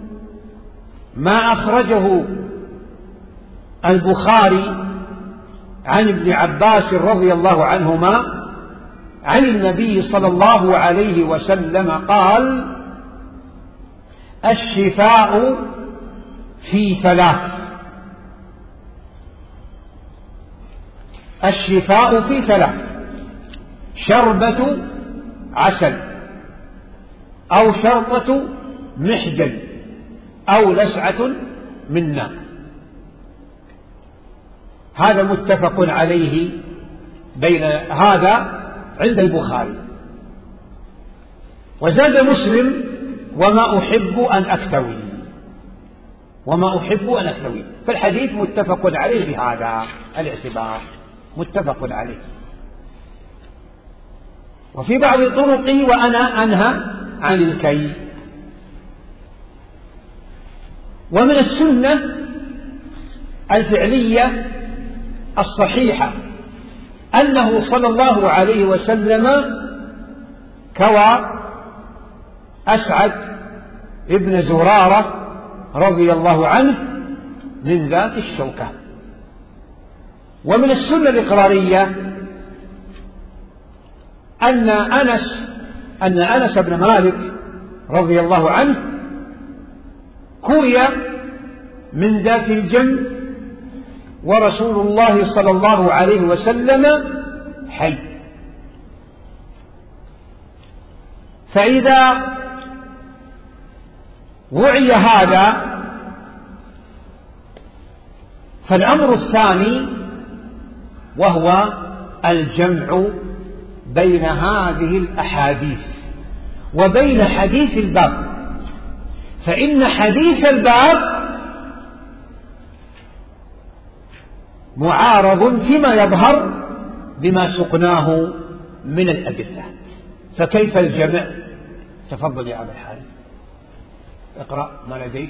ما أخرجه البخاري عن ابن عباس رضي الله عنهما عن النبي صلى الله عليه وسلم قال: الشفاء في ثلاث. الشفاء في ثلاث: شربة عسل، أو شربة محجن، أو لسعة من نار. هذا متفق عليه بين هذا عند البخاري. وزاد مسلم: وما أحب أن أكتوي، وما أحب أن أكتوي. فالحديث متفق عليه بهذا الاعتبار، متفق عليه. وفي بعض طرقي: وأنا أنهى عن الكي. ومن السنة الفعلية الصحيحة أنه صلى الله عليه وسلم كوى أسعد ابن زرارة رضي الله عنه من ذات الشوكة. ومن السنة الإقرارية أن أنس أن أنس بن مالك رضي الله عنه كوي من ذات الجنب ورسول الله صلى الله عليه وسلم حي. فإذا وعي هذا فالأمر الثاني وهو الجمع بين هذه الأحاديث وبين حديث الباب، فإن حديث الباب معارض فيما يظهر بما سقناه من الأدلة، فكيف الجمع؟ تفضل يا أبا الحارث، اقرأ ما لديك.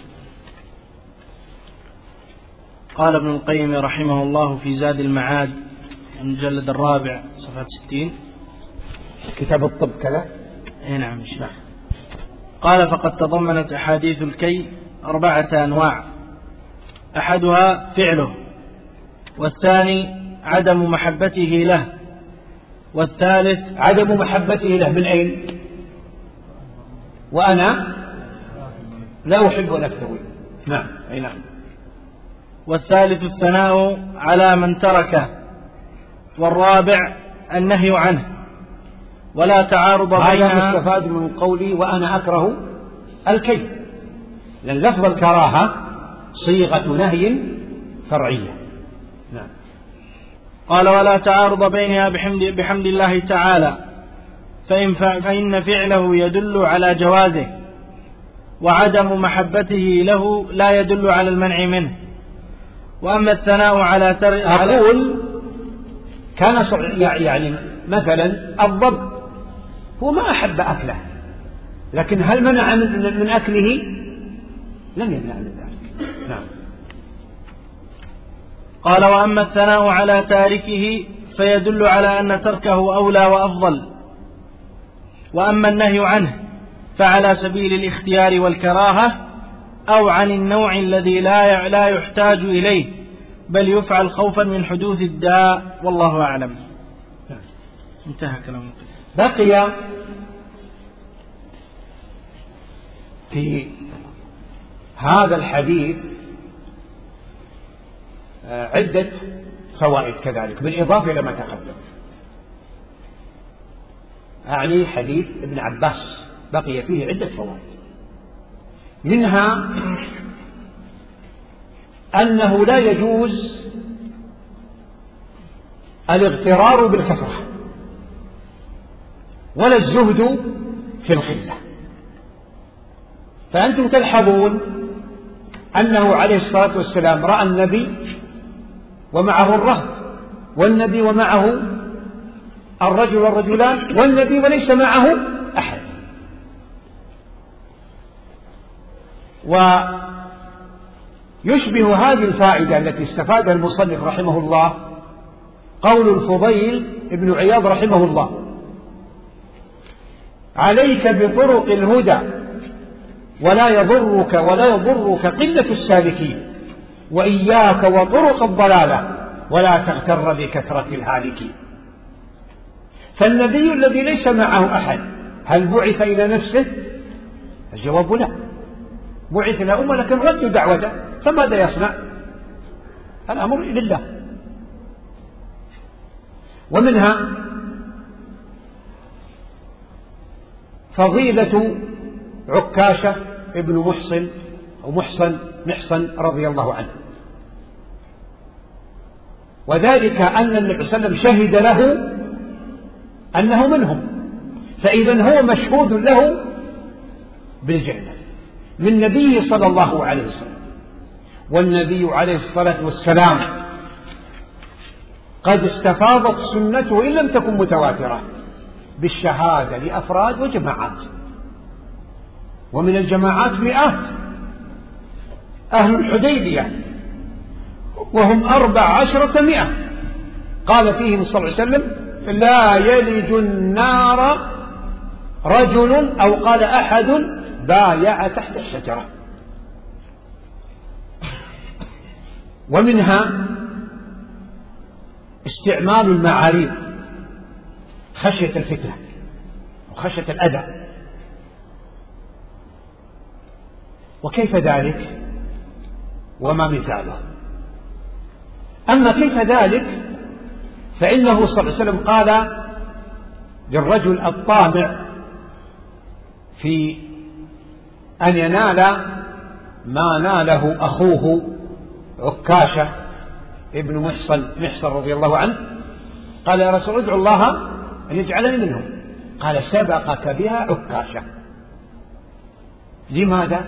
قال ابن القيم رحمه الله في زاد المعاد المجلد الرابع صفحة ستين، كتاب الطب كذا. اي نعم. نعم. قال: فقد تضمنت أحاديث الكي أربعة أنواع: أحدها فعله، والثاني عدم محبته له، والثالث عدم محبته له من أين؟ وأنا لا أحب أن أكتوي. نعم أي نعم. والثالث الثناء على من تركه، والرابع النهي عنه، ولا تعارض بينها. هذا مستفاد من قولي وأنا أكره الكي، لأن لفظ الكراهة صيغة نهي فرعية. نعم. قال: ولا تعارض بينها بحمد, بحمد الله تعالى، فإن, فإن فعله يدل على جوازه، وعدم محبته له لا يدل على المنع منه. وأما الثناء على تر... أقول كان يعني مثلا الضب هو ما أحب أكله، لكن هل منع من أكله؟ لم يمنع من ذلك. نعم. قال: وأما الثناء على تاركه فيدل على أن تركه أولى وأفضل. وأما النهي عنه فعلى سبيل الاختيار والكراهة، أو عن النوع الذي لا لا يحتاج إليه، بل يفعل خوفا من حدوث الداء، والله أعلم. انتهى كلامه. بقي في هذا الحديث عدة فوائد كذلك بالإضافة إلى ما تقدم، أعني حديث ابن عباس بقي فيه عدة فوائد. منها أنه لا يجوز الاغترار بالكثرة ولا الزهد في القلة. فأنتم تلحظون أنه عليه الصلاة والسلام رأى النبي ومعه الرهط، والنبي ومعه الرجل والرجلان، والنبي وليس معه أحد. ويشبه هذه الفائدة التي استفادها المصنف رحمه الله قول الفضيل ابن عياض رحمه الله: عليك بطرق الهدى ولا يضرك ولا يضرك قلة السالكين، وإياك وطرق الضلالة ولا تغتر بكثرة الهالكين. فالنبي الذي ليس معه أحد هل بعث إلى نفسه؟ الجواب لا، بعث إلى أمة لكن رد دعوته، فماذا يصنع؟ الأمر لله. ومنها فضيلة عكاشة ابن محصن أو محصن محصن رضي الله عنه، وذلك أن النبي صلى الله عليه وسلم شهد له أنه منهم، فإذا هو مشهود له بالجنة من نبيه صلى الله عليه وسلم. والنبي عليه الصلاة والسلام قد استفاضت سنته إن لم تكن متواترة بالشهادة لأفراد وجماعات، ومن الجماعات مئات. أهل الحديبية وهم أربع عشرة مئة قال فيهم صلى الله عليه وسلم: لا يلج النار رجل أو قال أحد بايع تحت الشجرة. ومنها استعمال المعاريض خشية الفتنة وخشية الأذى. وكيف ذلك؟ وما مثاله؟ أما كيف ذلك فإنه صلى الله عليه وسلم قال للرجل الطامع في أن ينال ما ناله أخوه عكاشة ابن محصن محصن رضي الله عنه، قال: يا رسول ادعو الله أن يجعلني منهم. قال: سبقك بها عكاشة. لماذا؟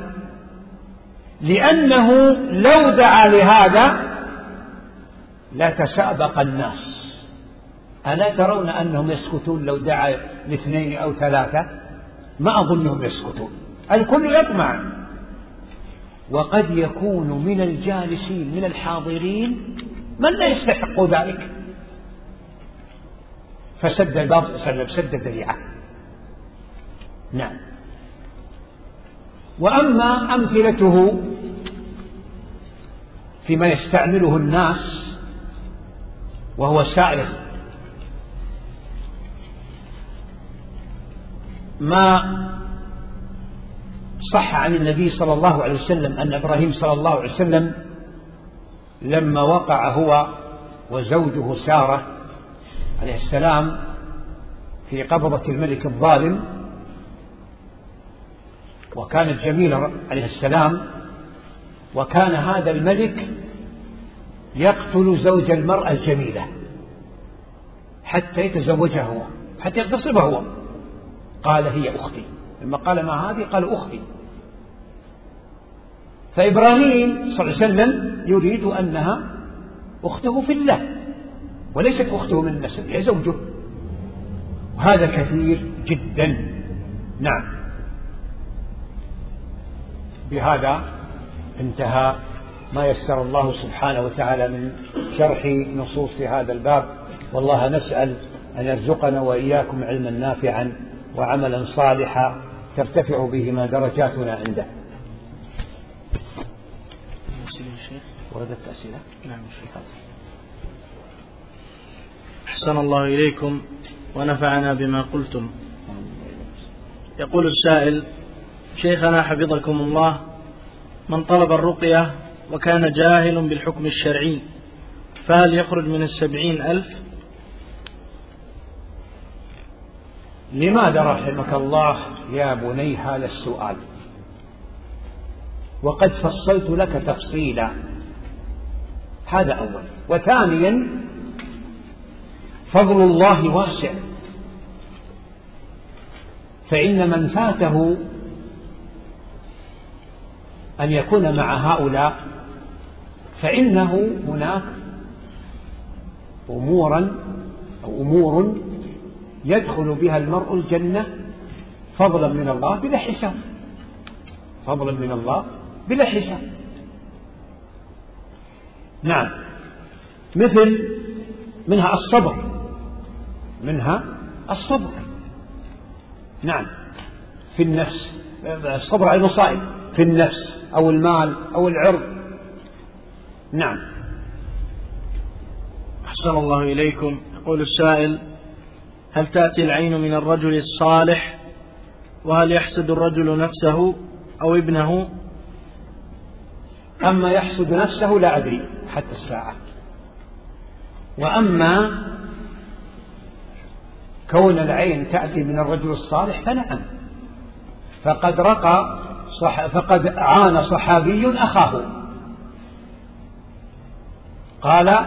لأنه لو دعا لهذا لتسابق الناس. ألا ترون أنهم يسكتون لو دعا لاثنين أو ثلاثة؟ ما أظنهم يسكتون، الكل يطمع. وقد يكون من الجالسين من الحاضرين من لا يستحق ذلك، فسد الباب سد الذريعة. نعم. وأما أمثلته فيما يستعمله الناس وهو سائغ، ما صح عن النبي صلى الله عليه وسلم أن إبراهيم صلى الله عليه وسلم لما وقع هو وزوجه سارة عليه السلام في قبضة الملك الظالم، وكانت جميلة عليه السلام، وكان هذا الملك يقتل زوج المرأة الجميلة حتى يتزوجها هو، حتى يغتصبها هو. قال: هي أختي. لما قال: ما هذه؟ قال: أختي. فإبراهيم صلى الله عليه وسلم يريد أنها أخته في الله وليست أخته من النسب، هي زوجه، وهذا كثير جدا. نعم. بهذا انتهى ما يسر الله سبحانه وتعالى من شرح نصوص في هذا الباب، والله نسأل أن يرزقنا وإياكم علما نافعا وعملا صالحا ترتفع بهما درجاتنا عنده. وردت أسئلة؟ نعم. أحسن الله إليكم ونفعنا بما قلتم. يقول السائل: شيخنا حفظكم الله، من طلب الرقية وكان جاهل بالحكم الشرعي فهل يخرج من السبعين ألف؟ لماذا رحمك الله يا بني هذا السؤال؟ وقد فصلت لك تفصيلا هذا أول. وثانيا فضل الله واسع، فإن من فاته أن يكون مع هؤلاء فإنه هناك أمورا أو أمور يدخل بها المرء الجنة فضلا من الله بلا حساب، فضلا من الله بلا حساب. نعم، مثل منها الصبر، منها الصبر نعم في النفس، الصبر على المصائب في النفس أو المال أو العرض. نعم. أحسن الله إليكم. يقول السائل: هل تأتي العين من الرجل الصالح؟ وهل يحسد الرجل نفسه أو ابنه؟ أما يحسد نفسه لا أدري حتى الساعة، وأما كون العين تأتي من الرجل الصالح فنعم، فقد رقى صح فقد عان صحابي أخاه قال: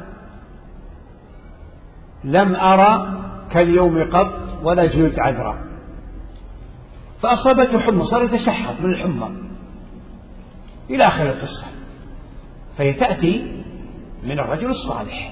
لم أرى كاليوم قط ولا جلد عذرا، فأصابته حمى، صار يتشحط من الحمى إلى آخر القصة. فهي تأتي من الرجل الصالح.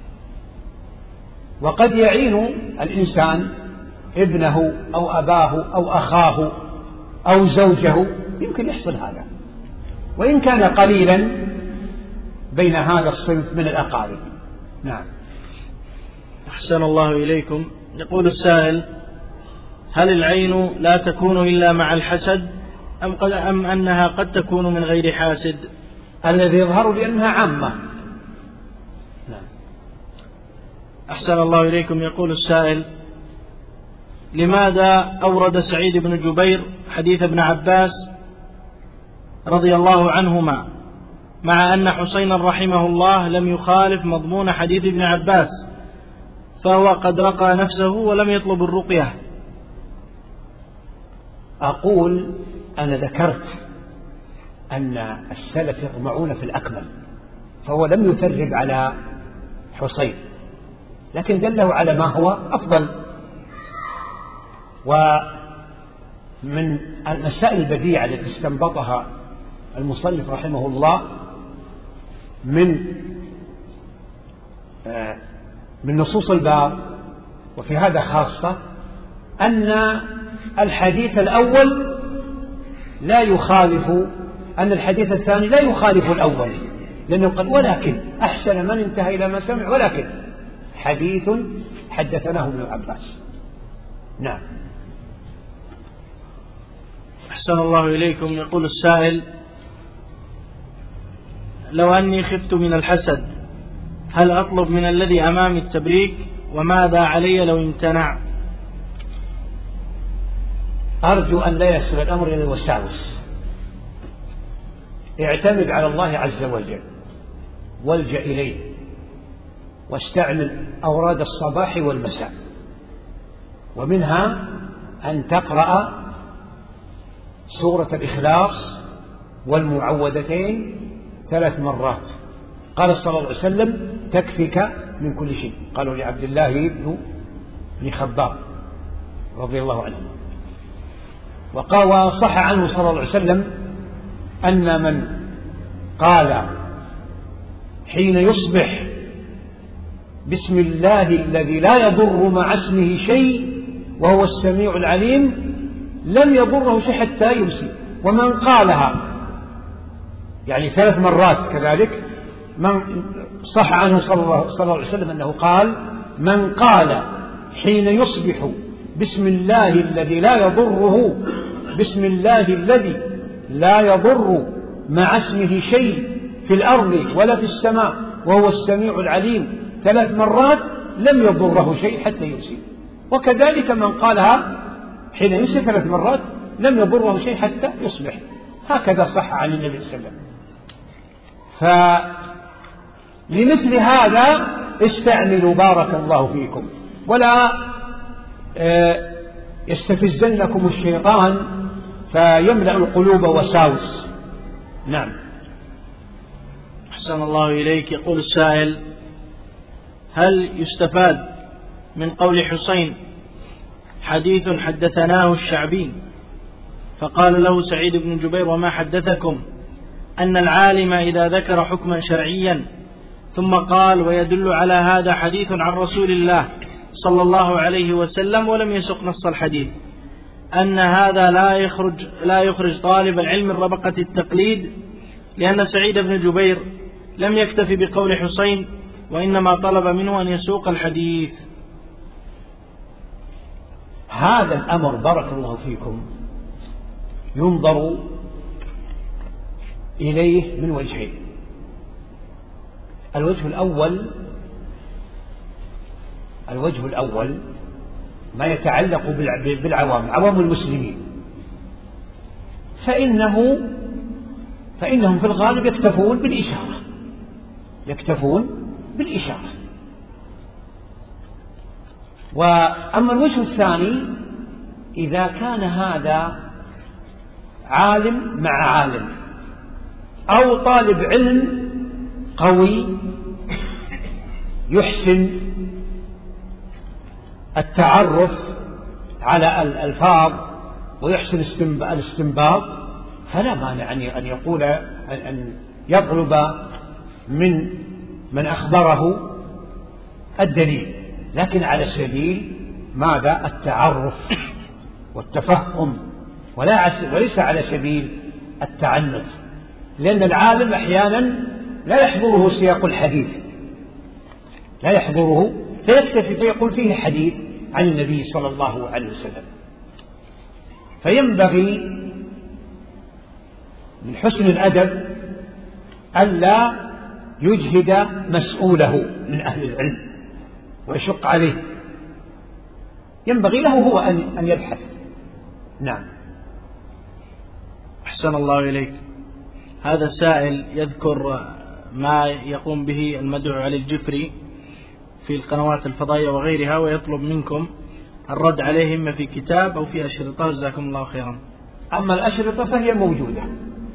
وقد يعين الإنسان ابنه أو أباه أو أخاه أو زوجه، يمكن يحصل هذا وإن كان قليلا بين هذا الصنف من الأقارب. نعم. أحسن الله إليكم. يقول السائل: هل العين لا تكون إلا مع الحسد أم, قد أم أنها قد تكون من غير حاسد؟ الذي يظهر لأنها عامة. نعم. أحسن الله إليكم. يقول السائل: لماذا أورد سعيد بن جبير حديث ابن عباس رضي الله عنهما مع أن حسين رحمه الله لم يخالف مضمون حديث ابن عباس، فهو قد رقى نفسه ولم يطلب الرقية؟ أقول أنا ذكرت أن السلف يطمعون في الأكمل، فهو لم يثرب على حسين لكن دله على ما هو أفضل. ومن المسائل البديعة التي استنبطها المصنف رحمه الله من من نصوص الباب وفي هذا خاصة أن الحديث الأول لا يخالف أن الحديث الثاني لا يخالف الأول، لأنه قال: ولكن أحسن من انتهى إلى ما سمع، ولكن حديث حدثناه ابن عباس. نعم. أحسن الله إليكم. يقول السائل: لو أني خفت من الحسد هل أطلب من الذي أمامي التبريك؟ وماذا علي لو امتنع؟ أرجو أن لا يصل الأمر إلى الوساوس. اعتمد على الله عز وجل والجأ إليه، واستعمل أوراد الصباح والمساء، ومنها أن تقرأ سورة الإخلاص والمعوذتين ثلاث مرات. قال صلى الله عليه وسلم: تكفيك من كل شيء. قالوا لعبد الله بن خباب رضي الله عنه. وصح عنه صلى الله عليه وسلم أن من قال حين يصبح: بسم الله الذي لا يضر مع اسمه شيء وهو السميع العليم، لم يضره شيء حتى يمسي. ومن قالها يعني ثلاث مرات كذلك، من صح عنه صلى الله عليه وسلم أنه قال: من قال حين يصبح بسم الله الذي لا يضره بسم الله الذي لا يضر مع اسمه شيء في الأرض ولا في السماء وهو السميع العليم ثلاث مرات لم يضره شيء حتى يمسي. وكذلك من قالها حين يمسي ثلاث مرات لم يضره شيء حتى يصبح. هكذا صح عن النبي صلى الله عليه وسلم. فلمثل هذا استعملوا بارك الله فيكم، ولا يستفزنكم الشيطان فيملأ القلوب وساوس. نعم. أحسن الله إليك. يقول السائل: هل يستفاد من قول حسين حديث حدثناه الشعبي فقال له سعيد بن جبير: وما حدثكم أن العالم إذا ذكر حكما شرعيا ثم قال ويدل على هذا حديث عن رسول الله صلى الله عليه وسلم ولم يسق نص الحديث، أن هذا لا يخرج لا يخرج طالب العلم من ربقة التقليد، لأن سعيد بن جبير لم يكتفي بقول حسين وإنما طلب منه أن يسوق الحديث؟ هذا الأمر بارك الله فيكم ينظر إليه من وجهين. الوجه الأول الوجه الأول ما يتعلق بالعوام، عوام المسلمين، فإنه فإنهم في الغالب يكتفون بالإشارة يكتفون بالإشارة وأما الوجه الثاني: إذا كان هذا عالم مع عالم أو طالب علم قوي يحسن التعرف على الألفاظ ويحسن الاستنباط، فلا مانع أن يقول أن يطلب من من أخبره الدليل، لكن على سبيل ماذا؟ التعرف والتفهم، وليس على سبيل التعنت، لأن العالم أحيانا لا يحضره سياق الحديث لا يحضره فيكتفي فيقول فيه حديث عن النبي صلى الله عليه وسلم. فينبغي من حسن الأدب ألا يجهد مسؤوله من أهل العلم ويشق عليه، ينبغي له هو أن يبحث. نعم. أحسن الله إليك. هذا السائل يذكر ما يقوم به المدعو علي الجفري في القنوات الفضائية وغيرها، ويطلب منكم الرد عليه إما في كتاب أو في أشرطة، جزاكم الله خيرا. أما الأشرطة فهي موجودة،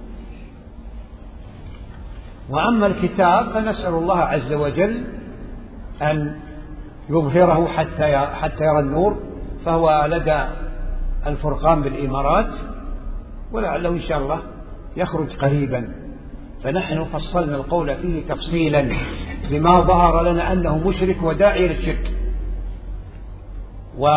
وأما الكتاب فنسأل الله عز وجل أن يظهره حتى حتى يرى النور، فهو لدى الفرقان بالإمارات ولعله إن شاء الله يخرج قريبا، فنحن فصلنا القول فيه تفصيلا لما ظهر لنا أنه مشرك وداعي للشرك، و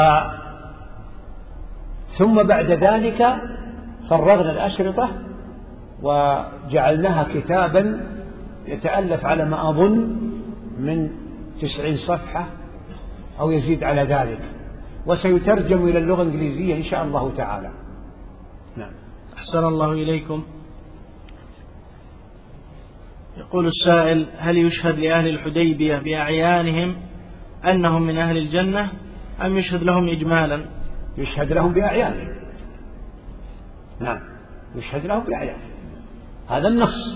ثم بعد ذلك فرغنا الأشرطة وجعلناها كتابا يتألف على ما أظن من تسعين صفحة أو يزيد على ذلك، وسيترجم إلى اللغة الإنجليزية إن شاء الله تعالى. نعم. أحسن الله إليكم. يقول السائل: هل يشهد لأهل الحديبية بأعيانهم أنهم من أهل الجنة أم يشهد لهم إجمالا؟ يشهد لهم بأعيانهم. نعم، يشهد لهم بأعيانهم، هذا النص: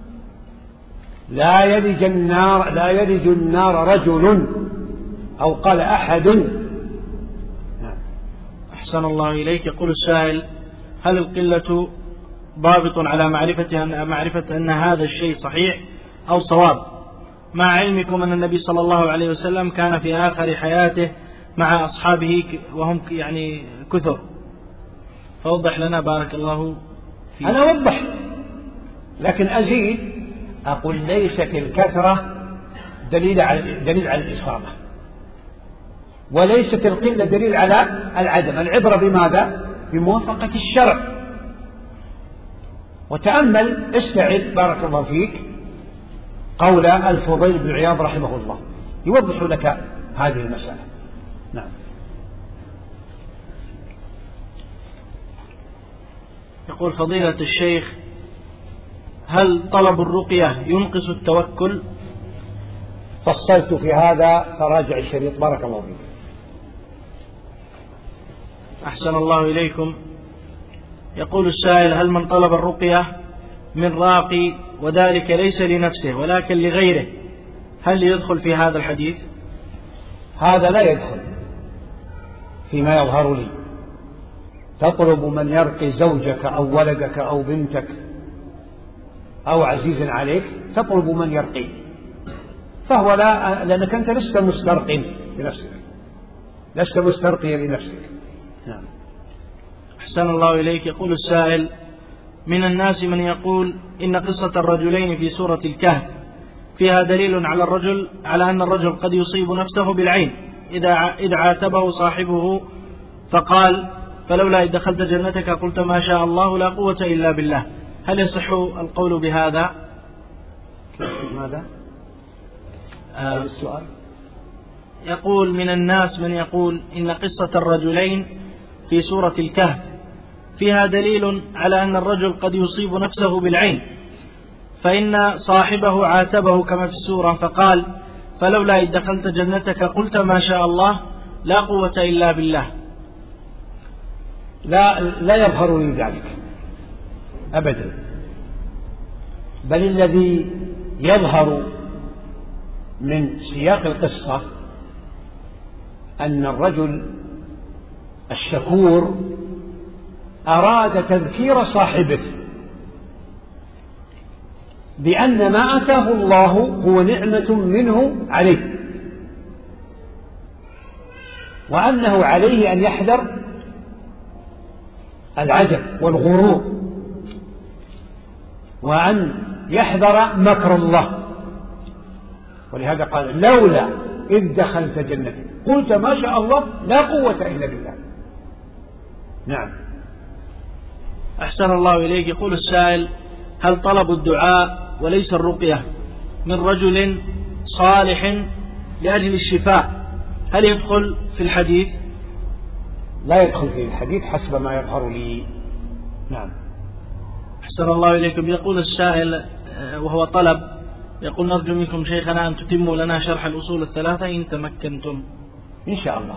لا يلج النار لا يلج النار رجل، أو قال أحد. نعم. أحسن الله إليك. يقول السائل: هل القلة ضابط على معرفة أن, معرفة أن هذا الشيء صحيح أو صواب، مع علمكم أن النبي صلى الله عليه وسلم كان في آخر حياته مع أصحابه وهم يعني كثر، فوضح لنا بارك الله فيك. أنا وضحت، لكن أزيد أقول: ليست الكثرة دليل على دليل على الإصابة، وليست القلة دليل على العدم. العبرة بماذا؟ بموافقة الشرع. وتأمل، استعد بارك الله فيك قول الفضيل بن عياض رحمه الله يوضح لك هذه المسألة. نعم. يقول فضيلة الشيخ: هل طلب الرقية ينقص التوكل؟ فصلت في هذا فراجع الشريط بارك الله فيك. أحسن الله إليكم. يقول السائل: هل من طلب الرقية من راقي وذلك ليس لنفسه ولكن لغيره هل يدخل في هذا الحديث؟ هذا لا يدخل فيما يظهر لي. تطلب من يرقي زوجك أو ولدك أو بنتك أو عزيز عليك تطلب من يرقي، فهو لا، لأنك أنت لست مسترق لنفسك، لست مسترقيا لنفسك. نعم. أحسن الله إليك. يقول السائل: من الناس من يقول إن قصة الرجلين في سورة الكهف فيها دليل على الرجل على أن الرجل قد يصيب نفسه بالعين إذا إذا عاتبه صاحبه فقال: فلولا إذ دخلت جنتك قلت ما شاء الله لا قوة إلا بالله، هل يصح القول بهذا؟ ماذا؟ آه السؤال يقول: من الناس من يقول إن قصة الرجلين في سورة الكهف فيها دليل على أن الرجل قد يصيب نفسه بالعين، فإن صاحبه عاتبه كما في السورة فقال: فلولا إذ دخلت جنتك قلت ما شاء الله لا قوة إلا بالله. لا لا يظهر لي ذلك أبدا، بل الذي يظهر من سياق القصة أن الرجل الشكور أراد تذكير صاحبه بأن ما أتاه الله هو نعمة منه عليه، وأنه عليه أن يحذر العجب والغرور، وأن يحذر مكر الله. ولهذا قال: لولا إذ دخلت جنتك قلت ما شاء الله لا قوة إلا بالله. نعم. أحسن الله إليك. يقول السائل: هل طلب الدعاء وليس الرقية من رجل صالح لأجل الشفاء هل يدخل في الحديث؟ لا يدخل في الحديث حسب ما يظهر لي. نعم. أحسن الله إليكم. يقول السائل وهو طلب، يقول: نرجو منكم شيخنا أن تتموا لنا شرح الأصول الثلاثة إن تمكنتم. إن شاء الله،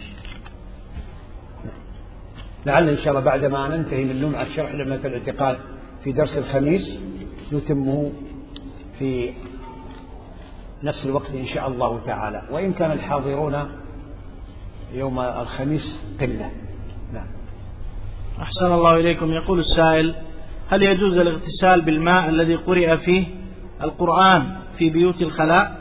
لعل إن شاء الله بعدما ننتهي من لمعة شرح لمعة الاعتقاد في درس الخميس نتمه في نفس الوقت إن شاء الله تعالى، وإن كان الحاضرون يوم الخميس قلة. نعم. أحسن الله إليكم. يقول السائل: هل يجوز الاغتسال بالماء الذي قرئ فيه القرآن في بيوت الخلاء؟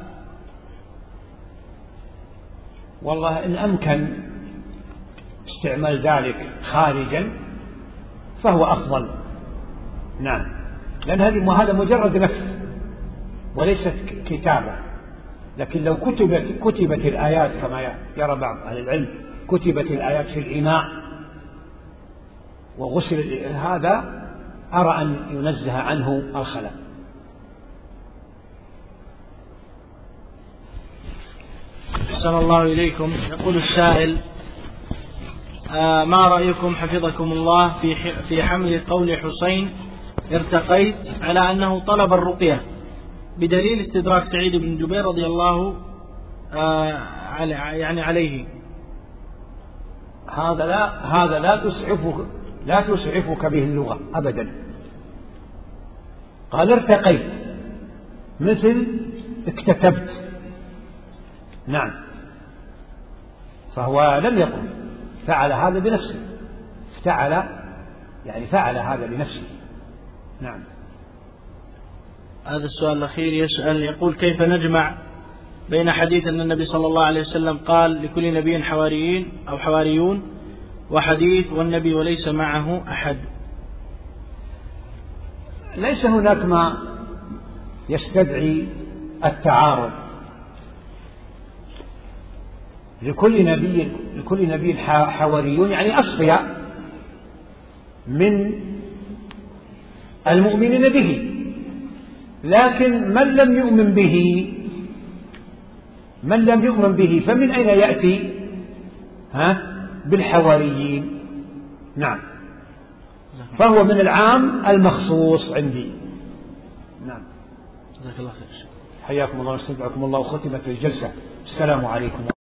والله إن أمكن استعمال ذلك خارجا فهو أفضل. نعم، لأن هذه هذا مجرد نفس وليست كتابة، لكن لو كتبت كتبت الآيات كما يرى بعض أهل العلم، كتبت الآيات في الإناء وغسل، هذا أرى أن ينزه عنه الخلاء. أحسن الله إليكم. يقول السائل: آه ما رأيكم حفظكم الله في في حمل قول حسين ارتقيت على أنه طلب الرقية بدليل استدراك سعيد بن جبير رضي الله آه يعني عليه؟ هذا لا هذا لا تسعفك لا تسعفك به اللغة أبدا. قال ارتقيت مثل اكتتبت. نعم، فهو لم يقل، فعل هذا بنفسه، افتعل يعني فعل هذا بنفسه. نعم. هذا السؤال الأخير يسأل، يقول: كيف نجمع بين حديث أن النبي صلى الله عليه وسلم قال لكل نبي حواريين أو حواريون وحديث والنبي وليس معه أحد؟ ليس هناك ما يستدعي التعارض. لكل نبي لكل نبي حواريون يعني أصفياء من المؤمنين به، لكن من لم يؤمن به من لم يؤمن به فمن أين يأتي ها بالحواريين؟ نعم، فهو من العام المخصوص عندي. نعم. جزاك الله خير. حياكم الله واستودعكم الله، وختمت الجلسة. السلام عليكم.